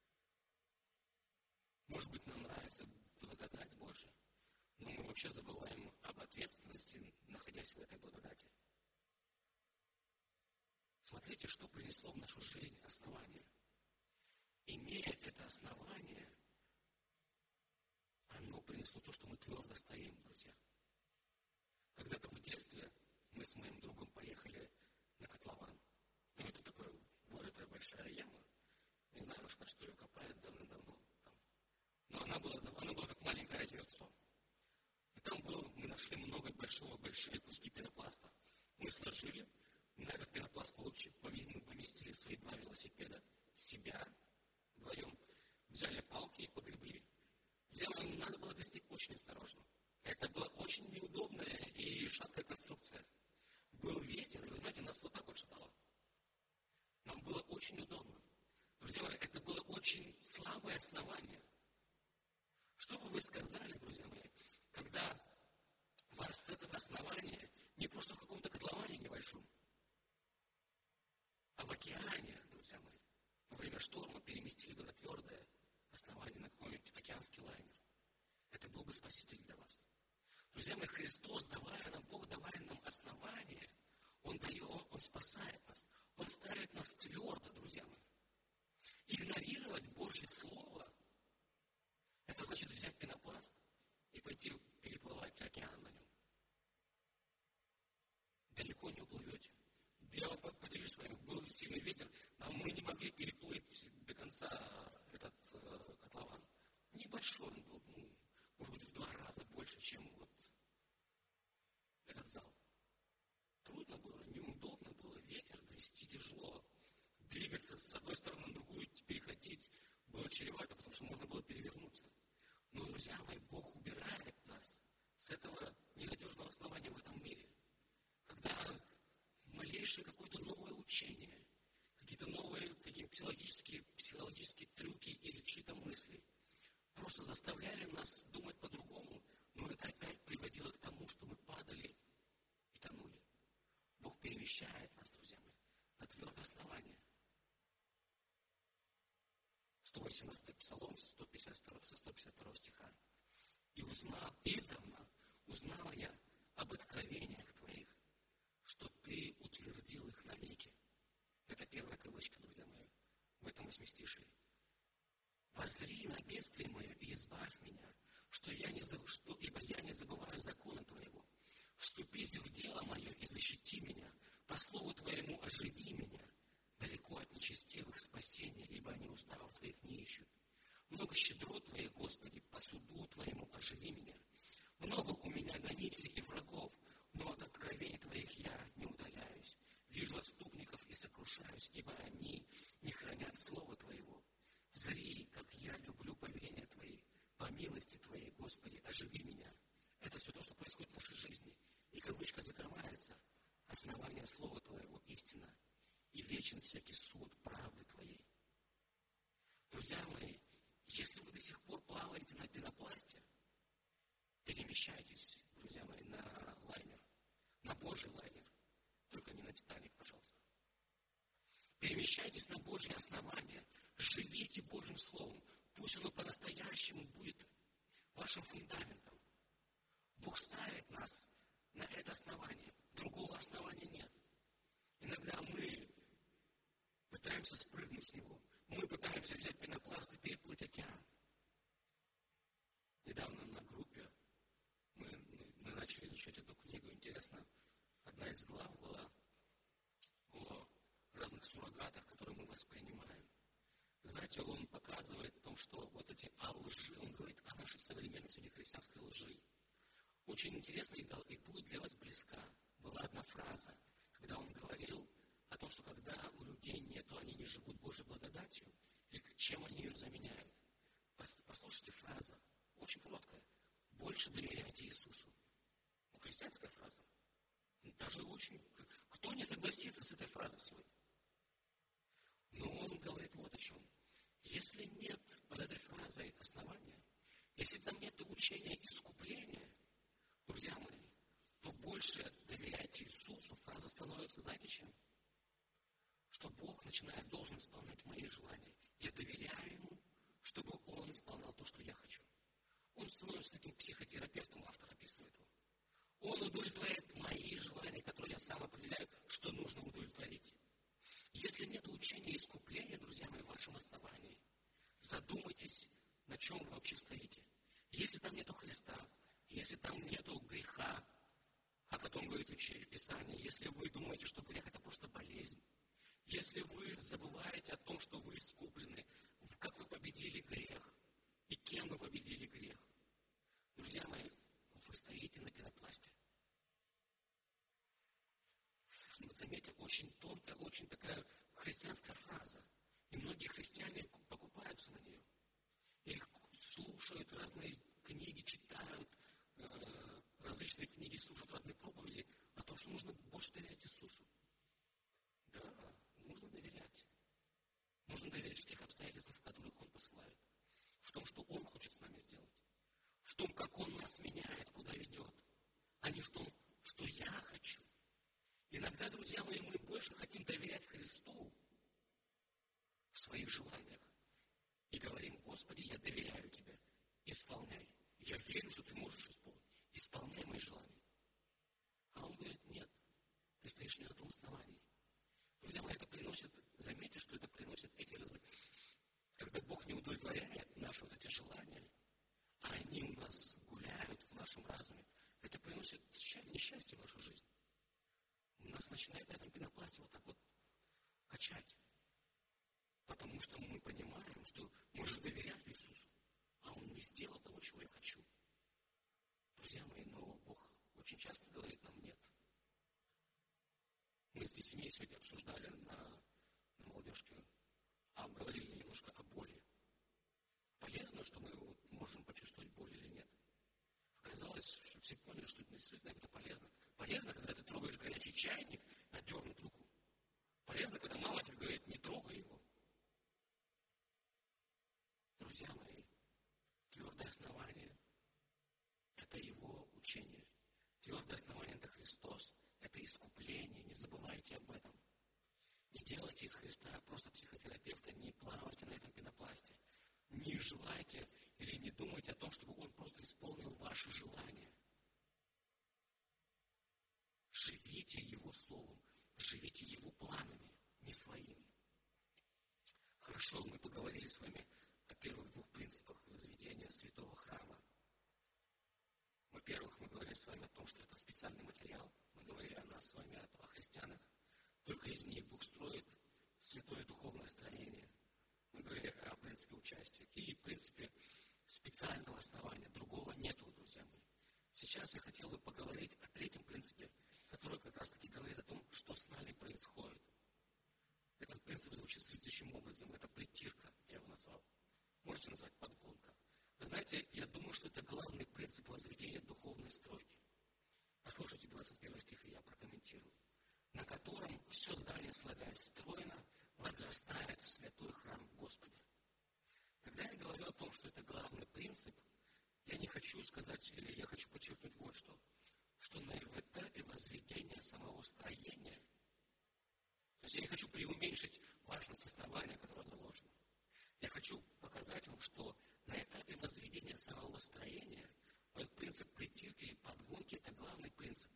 Может быть, нам нравится благодать Божья, но мы вообще забываем об ответственности, находясь в этой благодати. Смотрите, что принесло в нашу жизнь основание. Имея это основание, оно принесло то, что мы твердо стоим, друзья. Когда-то в детстве мы с моим другом поехали на котлован. Ну, это такая вырытая большая яма. Не знаю уж, что ее копают давно-давно. Но она была, она была как маленькое озерцо. И там было, мы нашли много большого, большие куски пенопласта. Мы сложили, на этот пенопласт, по-видимому, поместили свои два велосипеда, себя, вдвоем, взяли палки и погребли. Взяли, надо было грести очень осторожно. Это была очень неудобная и шаткая конструкция. Был ветер, и вы знаете, нас вот так вот шатало. Нам было очень удобно. Друзья мои, это было очень слабое основание. Что бы вы сказали, друзья мои, когда вас с этого основания не просто в каком-то котловане небольшом, а в океане, друзья мои, во время шторма переместили бы на твердое основание, на какой-нибудь океанский лайнер. Это был бы спаситель для вас. Друзья мои, Христос, давая нам, Бог, давая нам основание, Он дает, Он, Он спасает нас. Он ставит нас твердо, друзья мои. Игнорировать Божье Слово, это значит взять пенопласт и пойти переплывать океан на нем. Далеко не уплывете. Я вам поделюсь с вами, был сильный ветер, но мы не могли переплыть до конца этот э, котлован. Небольшой он был, ну, может быть, в два раза больше, чем вот этот зал. Трудно было, неудобно было, ветер, грести тяжело, двигаться с одной стороны на другую, переходить было чревато, потому что можно было перевернуться. Но, друзья мои, Бог убирает нас с этого ненадежного основания в этом мире. Когда малейшее какое-то новое учение, какие-то новые какие психологические, психологические трюки или чьи-то мысли просто заставляли нас думать по-другому, но это опять приводило к тому, что мы падали и тонули. Бог перемещает нас, друзья мои, на твердое основание. сто восемнадцатый Псалом, сто пятьдесят второй, со сто пятьдесят второго стиха. «И узнал, издавна узнала я об откровениях Твоих, что Ты утвердил их навеки». Это первая кавычка, друзья мои, в этом восьмистишии. «Воззри на бедствие мое и избавь меня, что я не заб... что... ибо я не забываю закона Твоего. Вступись в дело мое и защити меня, по слову Твоему оживи меня. Далеко от нечестивых спасения, ибо они уставов Твоих не ищут. Много щедрот Твоих, Господи, по суду Твоему оживи меня. Много у меня гонителей и врагов, но от откровений Твоих я не удаляюсь. Вижу отступников и сокрушаюсь, ибо они не хранят слова Твоего. Зри, как я люблю повеления Твои, по милости Твоей, Господи, оживи меня». Это все то, что происходит в нашей жизни. И кавычка закрывается. Основание слова Твоего истина. И вечен всякий суд правды Твоей. Друзья мои, если вы до сих пор плаваете на пенопласте, перемещайтесь, друзья мои, на лайнер, на Божий лайнер, только не на Титаник, пожалуйста. Перемещайтесь на Божьи основания, живите Божьим Словом, пусть оно по-настоящему будет вашим фундаментом. Бог ставит нас на это основание, другого основания нет. Иногда мы пытаемся спрыгнуть с него, мы пытаемся взять пенопласт и переплыть океан. Недавно на группе мы, мы, мы начали изучать эту книгу. Интересно, одна из глав была о разных суррогатах, которые мы воспринимаем. Знаете, он показывает о том, что вот эти о лжи, он говорит о нашей современной сегодня христианской лжи. Очень интересно и, и будет для вас близка. Была одна фраза, когда он говорил о том, что когда у людей нету, они не живут Божьей благодатью, или чем они ее заменяют. Послушайте фраза, очень короткая. Больше доверяйте Иисусу. Ну, христианская фраза. Даже очень... Кто не согласится с этой фразой сегодня? Но он говорит вот о чем. Если нет под этой фразой основания, если там нет учения искупления, друзья мои, то больше доверяйте Иисусу. Фраза становится, знаете чем? Что Бог начинает, должен исполнять мои желания. Я доверяю Ему, чтобы Он исполнял то, что я хочу. Он становится таким психотерапевтом, автор описывает его. Он удовлетворяет мои желания, которые я сам определяю, что нужно удовлетворить. Если нет учения искупления, друзья мои, в вашем основании, задумайтесь, на чем вы вообще стоите. Если там нету Христа, если там нету греха, о котором говорит учение Писания, если вы думаете, что грех это просто болезнь, если вы забываете о том, что вы искуплены, как вы победили грех и кем вы победили грех, друзья мои, вы стоите на пенопласте. Заметьте, очень тонкая, очень такая христианская фраза. И многие христиане покупаются на нее. Или слушают разные книги, читают э, различные книги, слушают разные проповеди о том, что нужно больше доверять Иисусу. Да, нужно доверять. Нужно доверять в тех обстоятельствах, в которых Он посылает. В том, что Он хочет с нами сделать. В том, как Он нас меняет, куда ведет. А не в том, что я хочу. Иногда, друзья мои, мы больше хотим доверять Христу в своих желаниях. И говорим: Господи, я доверяю Тебе, исполняй. Я верю, что Ты можешь исполнить. Исполняй мои желания. А Он говорит: нет, ты стоишь не на том основании. Друзья мои, это приносит, заметьте, что это приносит эти разы, когда Бог не удовлетворяет наши вот эти желания, а они у нас гуляют в нашем разуме, это приносит несчастье в нашу жизнь. Нас начинает на этом пенопласте вот так вот качать. Потому что мы понимаем, что мы же доверяли Иисусу, а Он не сделал того, чего я хочу. Друзья мои, но Бог очень часто говорит нам: нет. Мы с детьми сегодня обсуждали на, на молодежке, а говорили немножко о боли. Полезно, что мы вот можем почувствовать боль или нет. Оказалось, что все поняли, что действительно это полезно. Полезно, когда ты трогаешь горячий чайник, отдернуть руку. Полезно, когда мама тебе говорит: не трогай его. Друзья мои, твердое основание – это Его учение. Твердое основание – это Христос, это искупление. Не забывайте об этом. Не делайте из Христа просто психотерапевта, не плавайте на этом пенопласте. Не желайте или не думайте о том, чтобы Он просто исполнил ваши желания. Живите Его Словом, живите Его планами, не своими. Хорошо, мы поговорили с вами о первых двух принципах возведения святого храма. Во-первых, мы говорили с вами о том, что это специальный материал. Мы говорили о нас с вами, о, о христианах. Только из них Бог строит святое духовное строение. Мы говорили о принципе участия и принципе специального основания. Другого нету, друзья мои. Сейчас я хотел бы поговорить о третьем принципе, который как раз таки говорит о том, что с нами происходит. Этот принцип звучит следующим образом. Это притирка, я его назвал. Можете назвать подгонка. Вы знаете, я думаю, что это главный принцип возведения духовной стройки. Послушайте двадцать первый стих, и я прокомментирую. На котором все здание, слагаясь стройно, возрастает в святой храм в Господе. Когда я говорю о том, что это главный принцип, я не хочу сказать, или я хочу подчеркнуть вот что, что на в этапе возведения самого строения, то есть я не хочу преуменьшить важность основания, которое заложено. Я хочу показать вам, что на этапе возведения самого строения вот принцип притирки или подгонки – это главный принцип.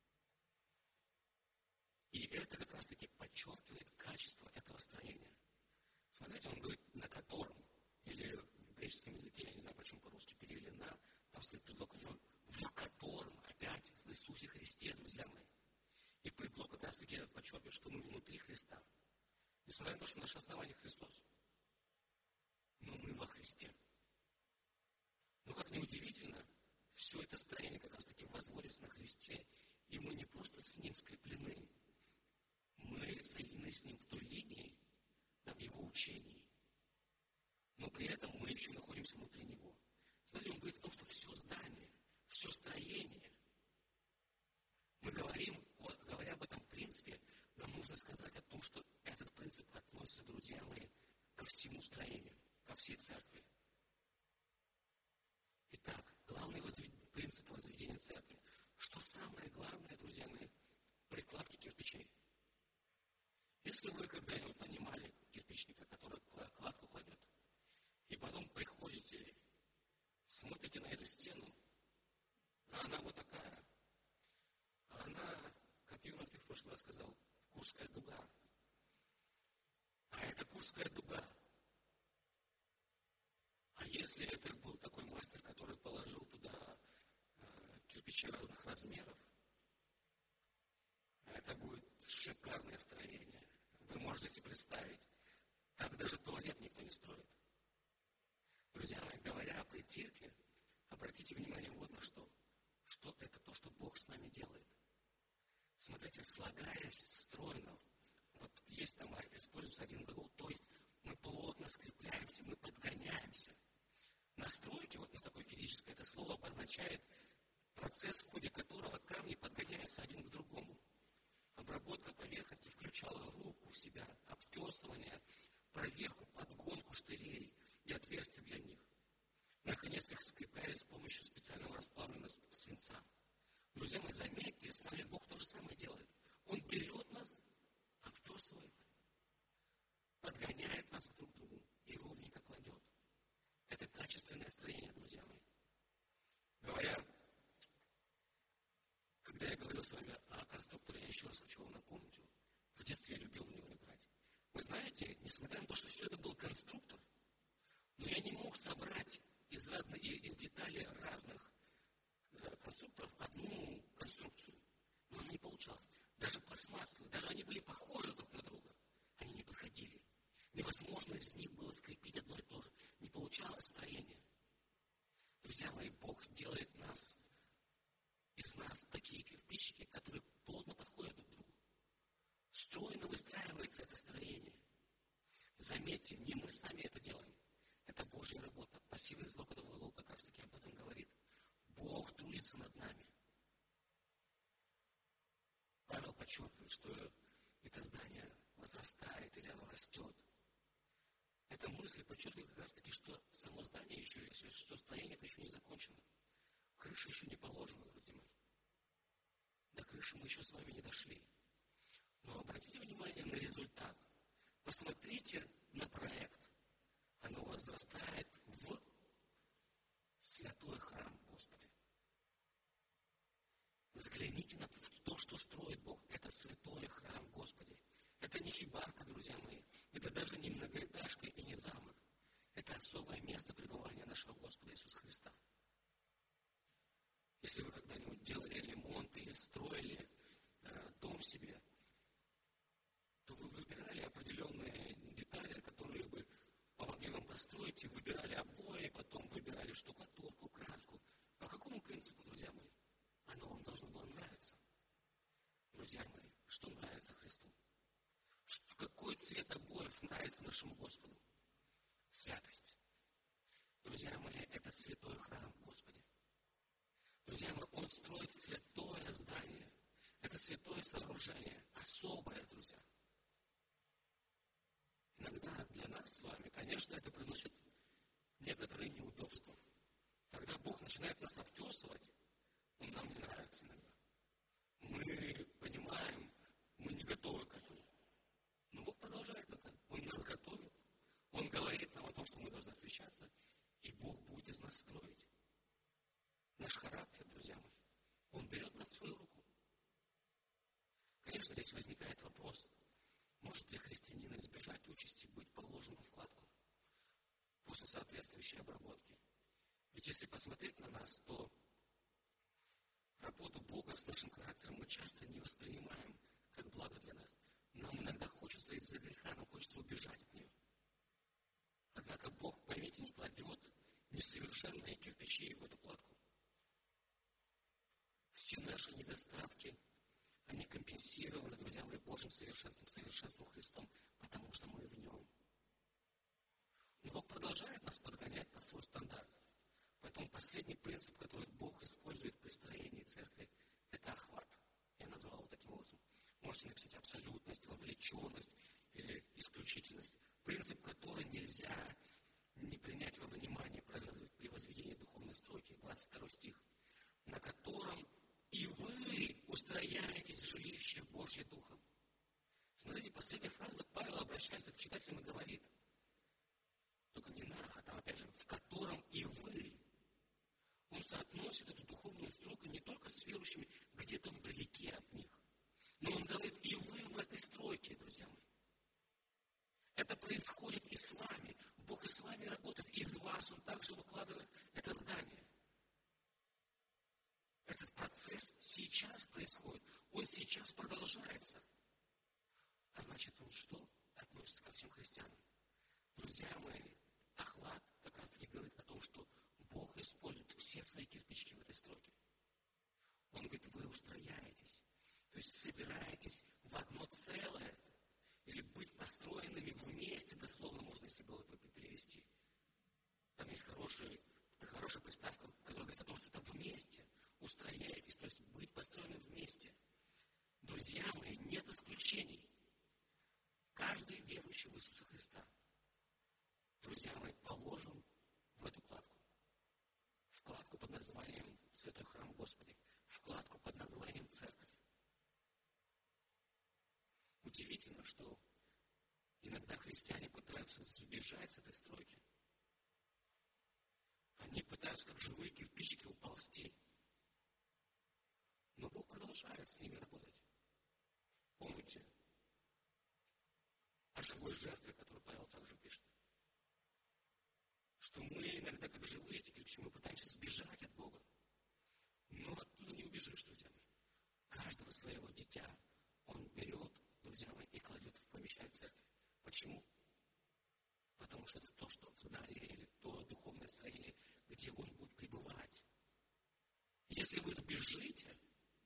И это как раз-таки подчеркивает качество этого строения. Смотрите, он говорит «на котором», или в греческом языке, я не знаю, почему по-русски перевели «на», там стоит предлог «в», в котором», опять, в Иисусе Христе, друзья мои. И предлог как раз-таки подчеркивает, что мы внутри Христа. Несмотря на то, что наше основание Христос. Но мы во Христе. Но как ни удивительно, все это строение как раз-таки возводится на Христе, и мы не просто с Ним скреплены, мы соединены с Ним в той линии, да, в Его учении. Но при этом мы еще находимся внутри Него. Смотрите, он говорит о том, что все здание, все строение. Мы говорим, вот, говоря об этом принципе, нам нужно сказать о том, что этот принцип относится, друзья мои, ко всему строению, ко всей церкви. Итак, главный возвед... принцип возведения церкви. Что самое главное, друзья мои, прикладки кирпичей. Если вы когда-нибудь нанимали кирпичника, который кладку кладет, и потом приходите, смотрите на эту стену, а она вот такая, а она, как Юра, ты в прошлый раз сказал, Курская дуга. А это Курская дуга. А если это был такой мастер, который положил туда э, кирпичи разных размеров, это будет шикарное строение. Вы можете себе представить, так даже туалет никто не строит. Друзья мои, говоря о притирке, обратите внимание вот на что. Что это то, что Бог с нами делает. Смотрите, слагаясь стройно, вот есть там, используется один глагол, то есть мы плотно скрепляемся, мы подгоняемся. Настройки, вот на такое физическое, это слово обозначает процесс, в ходе которого камни подгоняются один к другому. Обработка поверхности включала рубку в себя, обтесывание, проверку, подгонку штырей и отверстия для них. Наконец их скрепляли с помощью специального расплавленного свинца. Друзья мои, заметьте, с нами Бог то же самое делает. Он берет нас, обтесывает, подгоняет нас друг к другу и ровненько кладет. Это качественное строение, друзья мои. Говоря, когда я говорил с вами о конструкторе, я еще раз хочу вам напомнить. В детстве я любил в него играть. Вы знаете, несмотря на то, что все это был конструктор, но я не мог собрать из, разных, из деталей разных э, конструкторов одну конструкцию. Но она не получалась. Даже пластмассовые, даже они были похожи друг на друга. Они не подходили. Невозможно из них было скрепить одно и то же. Не получалось строение. Друзья мои, Бог делает нас, из нас такие кирпичики, которые плотно подходят друг к другу. Стройно выстраивается это строение. Заметьте, не мы сами это делаем. Это Божья работа. Пассивный злокодовый глагол как раз таки об этом говорит. Бог трудится над нами. Павел подчеркивает, что это здание возрастает или оно растет. Эта мысль подчеркивает как раз таки, что само здание еще, что строение это еще не закончено. Крыша еще не положена, друзья мои. До крыши мы еще с вами не дошли. Но обратите внимание на результат. Посмотрите на проект. Оно возрастает в святой храм Господи. Взгляните на то, что строит Бог. Это святой храм Господи. Это не хибарка, друзья мои. Это даже не многоэтажка и не замок. Это особое место пребывания нашего Господа Иисуса Христа. Если вы когда-нибудь делали ремонт или строили э, дом себе, то вы выбирали определенные детали, которые бы помогли вам построить, и выбирали обои, потом выбирали штукатурку, краску. По какому принципу, друзья мои? Оно вам должно было нравиться. Друзья мои, что нравится Христу? Что, какой цвет обоев нравится нашему Господу? Святость. Друзья мои, это святой храм Господи. Друзья мои, Он строит святое здание. Это святое сооружение, особое, друзья. Иногда для нас с вами, конечно, это приносит некоторые неудобства. Когда Бог начинает нас обтесывать, Он нам не нравится иногда. Мы понимаем, мы не готовы к этому. Но Бог продолжает это. Он нас готовит. Он говорит нам о том, что мы должны освящаться. И Бог будет из нас строить. Наш характер, друзья мои, Он берет нас в свою руку. Конечно, здесь возникает вопрос, может ли христианин избежать участи быть положенным в кладку после соответствующей обработки. Ведь если посмотреть на нас, то работу Бога с нашим характером мы часто не воспринимаем как благо для нас. Нам иногда хочется из-за греха, нам хочется убежать от нее. Однако Бог, поймите, не кладет несовершенные кирпичи в эту кладку. Все наши недостатки, они компенсированы, друзья мои, Божьим совершенством, совершенством Христом, потому что мы в Нем. Но Бог продолжает нас подгонять под свой стандарт. Поэтому последний принцип, который Бог использует при строении церкви, это охват. Я назвал его таким образом. Можете написать абсолютность, вовлеченность или исключительность. Принцип, который нельзя не принять во внимание при возведении духовной стройки. двадцать второй стих. На котором и вы устрояетесь в жилище Божье Духом. Смотрите, последняя фраза, Павел обращается к читателям и говорит, только не на, а там опять же, в котором и вы. Он соотносит эту духовную стройку не только с верующими где-то вдалеке от них, но он говорит, и вы в этой стройке, друзья мои. Это происходит и с вами. Бог и с вами работает. Из вас Он также выкладывает это здание. Этот процесс сейчас происходит. Он сейчас продолжается. А значит, он что? Относится ко всем христианам. Друзья мои, охват как раз таки говорит о том, что Бог использует все свои кирпичики в этой стройке. Он говорит, вы устрояетесь. То есть собираетесь в одно целое. Или быть построенными вместе, дословно можно, если было бы перевести. Там есть хорошая, хорошая приставка, которая говорит о том, что это вместе. Устрояетесь, то есть быть построенным вместе. Друзья мои, нет исключений. Каждый верующий в Иисуса Христа, друзья мои, положен в эту кладку. Вкладку под названием Святой Храм Господи. Вкладку под названием Церковь. Удивительно, что иногда христиане пытаются сбежать с этой стройки. Они пытаются, как живые кирпичики, уползти. Но Бог продолжает с ними работать. Помните о живой жертве, которую Павел также пишет. Что мы иногда, как живые эти кирпичи, мы пытаемся сбежать от Бога. Но оттуда не убежишь, друзья мои. Каждого своего дитя Он берет, друзья мои, и кладет, помещает в церковь. Почему? Потому что это то, что здание или то духовное строение, где Он будет пребывать. Если вы сбежите,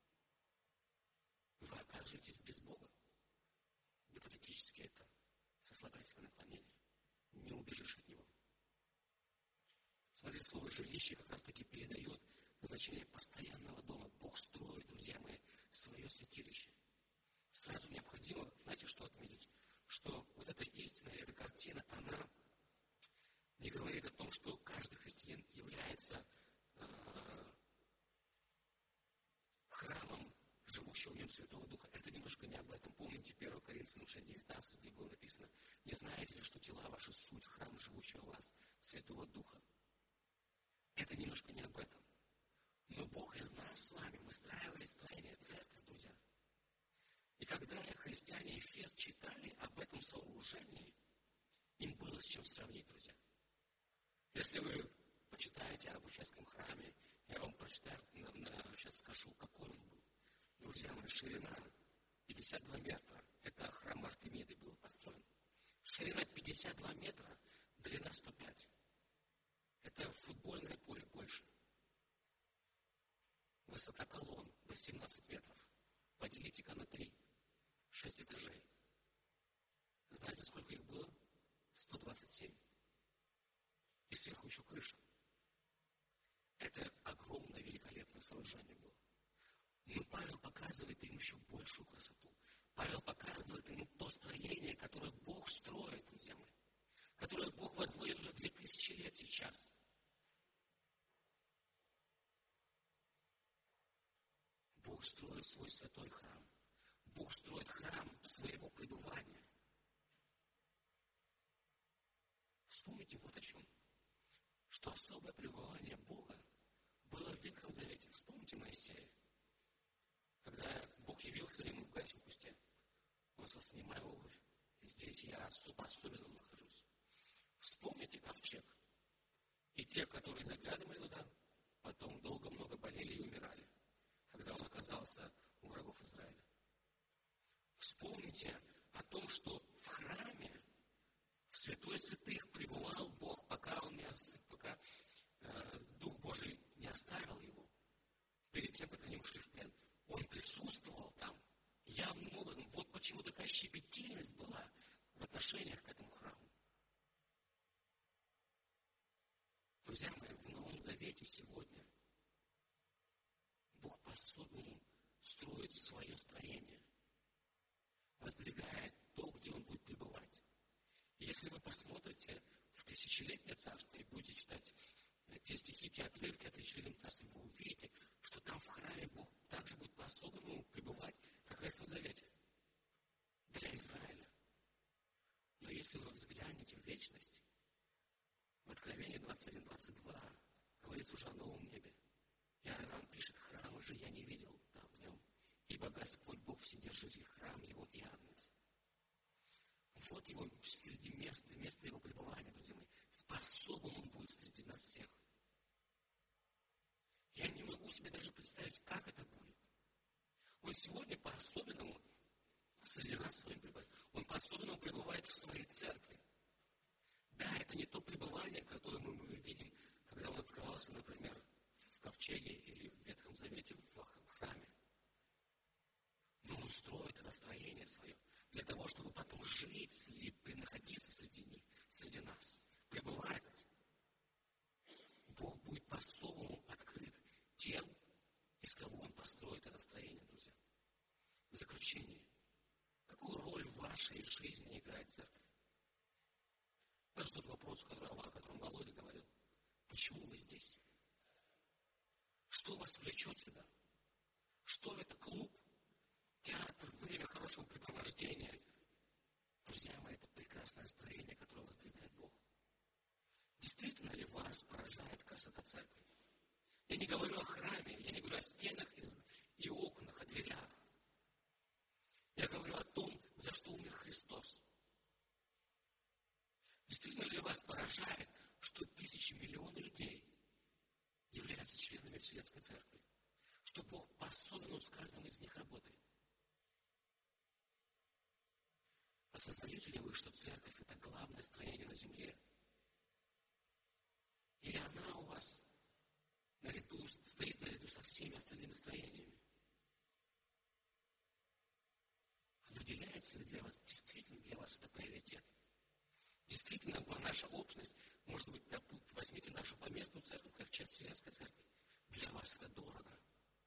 вы окажетесь без Бога. Гипотетически это сослагательное наклонение. Не убежишь от Него. Смотрите, слово «жилище» как раз таки передает значение постоянного дома. Бог строит, друзья мои, свое святилище. Сразу необходимо, знаете, что отметить? Что вот эта истина, эта картина, она не говорит о том, что каждый христианин является э, храмом живущего в нем Святого Духа. Это немножко не об этом. Помните первое Коринфянам шесть девятнадцать, где было написано, не знаете ли, что тела ваши суть храм живущего в вас Святого Духа? Это немножко не об этом. Но Бог из нас с вами выстраивает строение церкви, друзья. И когда христиане Эфес читали об этом сооружении, им было с чем сравнить, друзья. Если вы почитаете об Эфесском храме, я вам прочитаю, на, на, сейчас скажу, какой он был. Друзья мои, ширина пятьдесят два метра. Это храм Артемиды был построен. Ширина пятьдесят два метра, длина сто пять. Это футбольное поле больше. Высота колонн восемнадцать метров. Поделите-ка на три. шесть этажей. Знаете, сколько их было? сто двадцать семь. И сверху еще крыша. Это огромное, великолепное сооружение было. Но Павел показывает им еще большую красоту. Павел показывает им то строение, которое Бог строит, друзья мои. которое Бог возводит уже две тысячи лет сейчас. Бог строит свой святой храм. Бог строит храм своего пребывания. Вспомните вот о чем. Что особое пребывание Бога было в Ветхом Завете. Вспомните Моисея. Когда Бог явился ему в горячем кусте, он сказал: снимай обувь. Здесь я по-особенному нахожусь. Вспомните ковчег. И те, которые заглядывали туда, потом долго много болели и умирали, когда он оказался у врагов Израиля. Вспомните о том, что в храме, в святой святых пребывал Бог, пока он не пока э, Дух Божий не оставил его. Перед тем, как они ушли в плен, он присутствовал там явным образом. Вот почему такая щепетильность была в отношениях к этому храму. Друзья мои, в Новом Завете сегодня Бог по-особому строит свое строение, воздвигает то, где Он будет пребывать. Если вы посмотрите в Тысячелетнее царство и будете читать те стихи, те отрывки о Тысячелетнем царстве, вы увидите, что там в храме Бог также будет по-особому пребывать, как в Ветхом Завете, для Израиля. Но если вы взглянете в вечность, в Откровении двадцать один двадцать два говорится уже о новом небе. Иоанн пишет: храма же я не видел там в нем, ибо Господь Бог Вседержитель, храм его и Агнец. Вот его среди места, место его пребывания, друзья мои. Способен он будет среди нас всех. Я не могу себе даже представить, как это будет. Он сегодня по-особенному среди нас своим пребывает. Он по-особенному пребывает в своей церкви. Да, это не то пребывание, которое мы видим, когда он открывался, например, в ковчеге или в Ветхом Завете в храме. Но он строит это строение свое для того, чтобы потом жить среди, находиться среди них, среди нас, пребывать. Бог будет по-особому открыт тем, из кого Он построит это строение, друзья. В заключение, какую роль в вашей жизни играет церковь? Даже тот вопрос, о котором Володя говорил. Почему вы здесь? Что вас влечет сюда? Что это? Клуб? Театр? Время хорошего препровождения? Друзья мои, это прекрасное строение, которое воздвигает Бог. Действительно ли вас поражает красота церкви? Я не говорю о храме, я не говорю о стенах и окнах, о дверях. Я говорю о том, за что умер Христос. Действительно ли вас поражает, что тысячи, миллионы людей являются членами Вселенской Церкви? Что Бог по-особенному с каждым из них работает? Осознаете ли вы, что Церковь – это главное строение на земле? Или она у вас наряду, стоит наряду со всеми остальными строениями? Выделяется ли для вас, действительно для вас это приоритет? Действительно, наша общность, может быть, возьмите нашу поместную церковь как часть Вселенской Церкви. Для вас это дорого.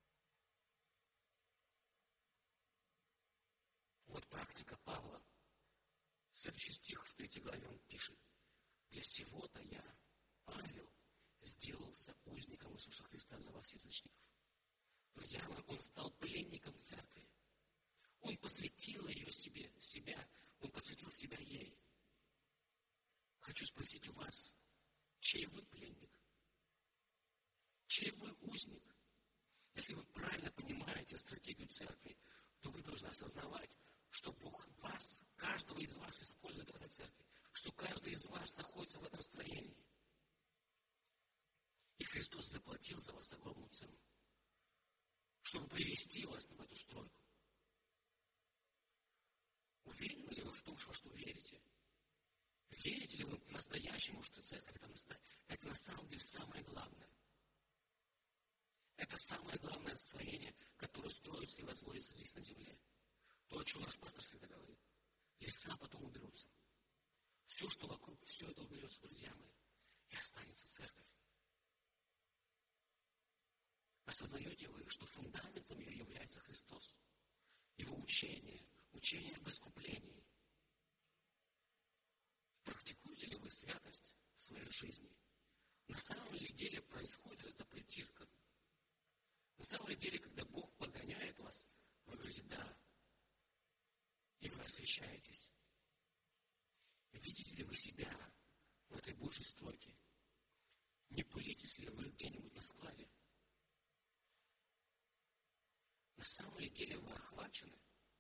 Вот практика Павла. Следующий стих в третьей главе он пишет: «Для сего-то я, Павел, сделался узником Иисуса Христа за вас, язычников». Друзья мои, он стал пленником церкви. Он посвятил ее себе, себя, он посвятил себя ей. Хочу спросить у вас, чей вы пленник? Чей вы узник? Если вы правильно понимаете стратегию церкви, то вы должны осознавать, что Бог вас, каждого из вас использует в этой церкви, что каждый из вас находится в этом строении. И Христос заплатил за вас огромную цену, чтобы привести вас в эту стройку. Уверены ли вы в том, во что верите? Верите ли вы по-настоящему, что церковь это, это на самом деле самое главное? Это самое главное строение, которое строится и возводится здесь на земле. То, о чем наш пастор всегда говорит. Леса потом уберутся. Все, что вокруг, все это уберется, друзья мои. И останется церковь. Осознаете вы, что фундаментом ее является Христос? Его учение, учение об искуплении. Практикуете ли вы святость в своей жизни? На самом ли деле происходит эта притирка? На самом ли деле, когда Бог подгоняет вас, вы говорите «да», и вы освящаетесь? Видите ли вы себя в этой Божьей стройке? Не пылитесь ли вы где-нибудь на складе? На самом ли деле вы охвачены?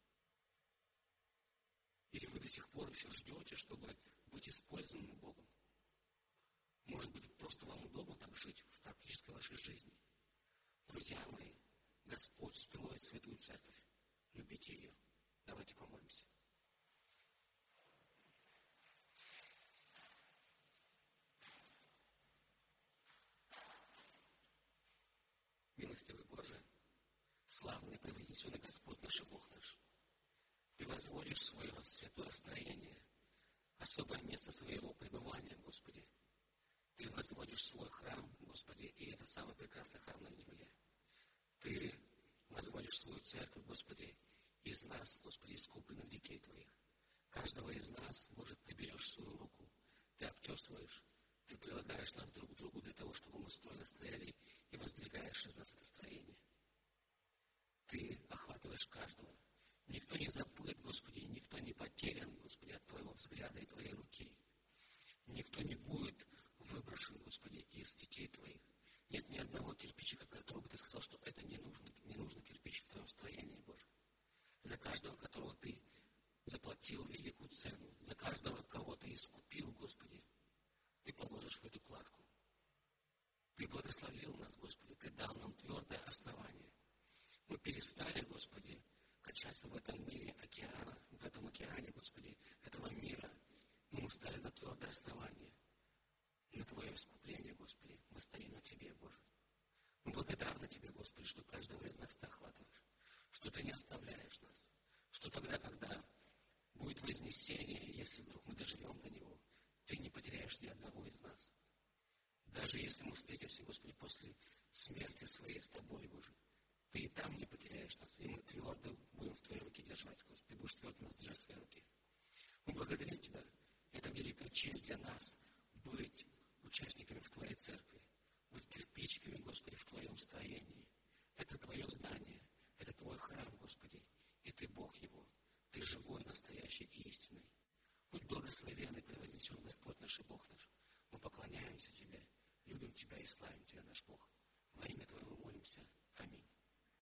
Или вы до сих пор еще ждете, чтобы быть использованным Богом? Может быть, просто вам удобно так жить в практической вашей жизни? Друзья мои, Господь строит святую церковь. Любите ее. Давайте помолимся. Милостивый Боже, славный превознесенный Господь наш и Бог наш, Ты возводишь свое святое строение, особое место своего пребывания, Господи. Ты возводишь свой храм, Господи, и это самый прекрасный храм на земле. Ты возводишь свою церковь, Господи, из нас, Господи, искупленных детей Твоих. Каждого из нас, Боже, Ты берешь в свою руку, Ты обтесываешь, Ты прилагаешь нас друг к другу для того, чтобы мы стройно стояли, и воздвигаешь из нас это строение. Ты охватываешь каждого. Никто не забыт, Господи, никто не потерян, Господи, от Твоего взгляда и Твоей руки. Никто не будет выброшен, Господи, из детей Твоих. Нет ни одного кирпичика, которого бы Ты сказал, что это не нужно, не нужно кирпич в Твоем строении, Боже. За каждого, которого Ты заплатил великую цену, за каждого, кого Ты искупил, Господи, Ты положишь в эту кладку. Ты благословил нас, Господи, Ты дал нам твердое основание. Мы перестали, Господи, качаться в этом мире океана, в этом океане, Господи, этого мира. Но мы стали на твердое основание, на Твое искупление, Господи. Мы стоим на Тебе, Боже. Мы благодарны Тебе, Господи, что каждого из нас Ты охватываешь, что Ты не оставляешь нас, что тогда, когда будет вознесение, если вдруг мы доживем до него, Ты не потеряешь ни одного из нас. Даже если мы встретимся, Господи, после смерти своей с Тобой, Боже, Ты и там не потеряешь нас, и мы твердо будем в Твоей руке держать, Господи. Ты будешь твердо нас держать в своей руке. Мы благодарим Тебя. Это великая честь для нас быть участниками в Твоей церкви, быть кирпичиками, Господи, в Твоем строении. Это Твое здание, это Твой храм, Господи, и Ты Бог его. Ты живой, настоящий и истинный. Будь благословен и превознесен Господь наш и Бог наш. Мы поклоняемся Тебе, любим Тебя и славим Тебя, наш Бог. Во имя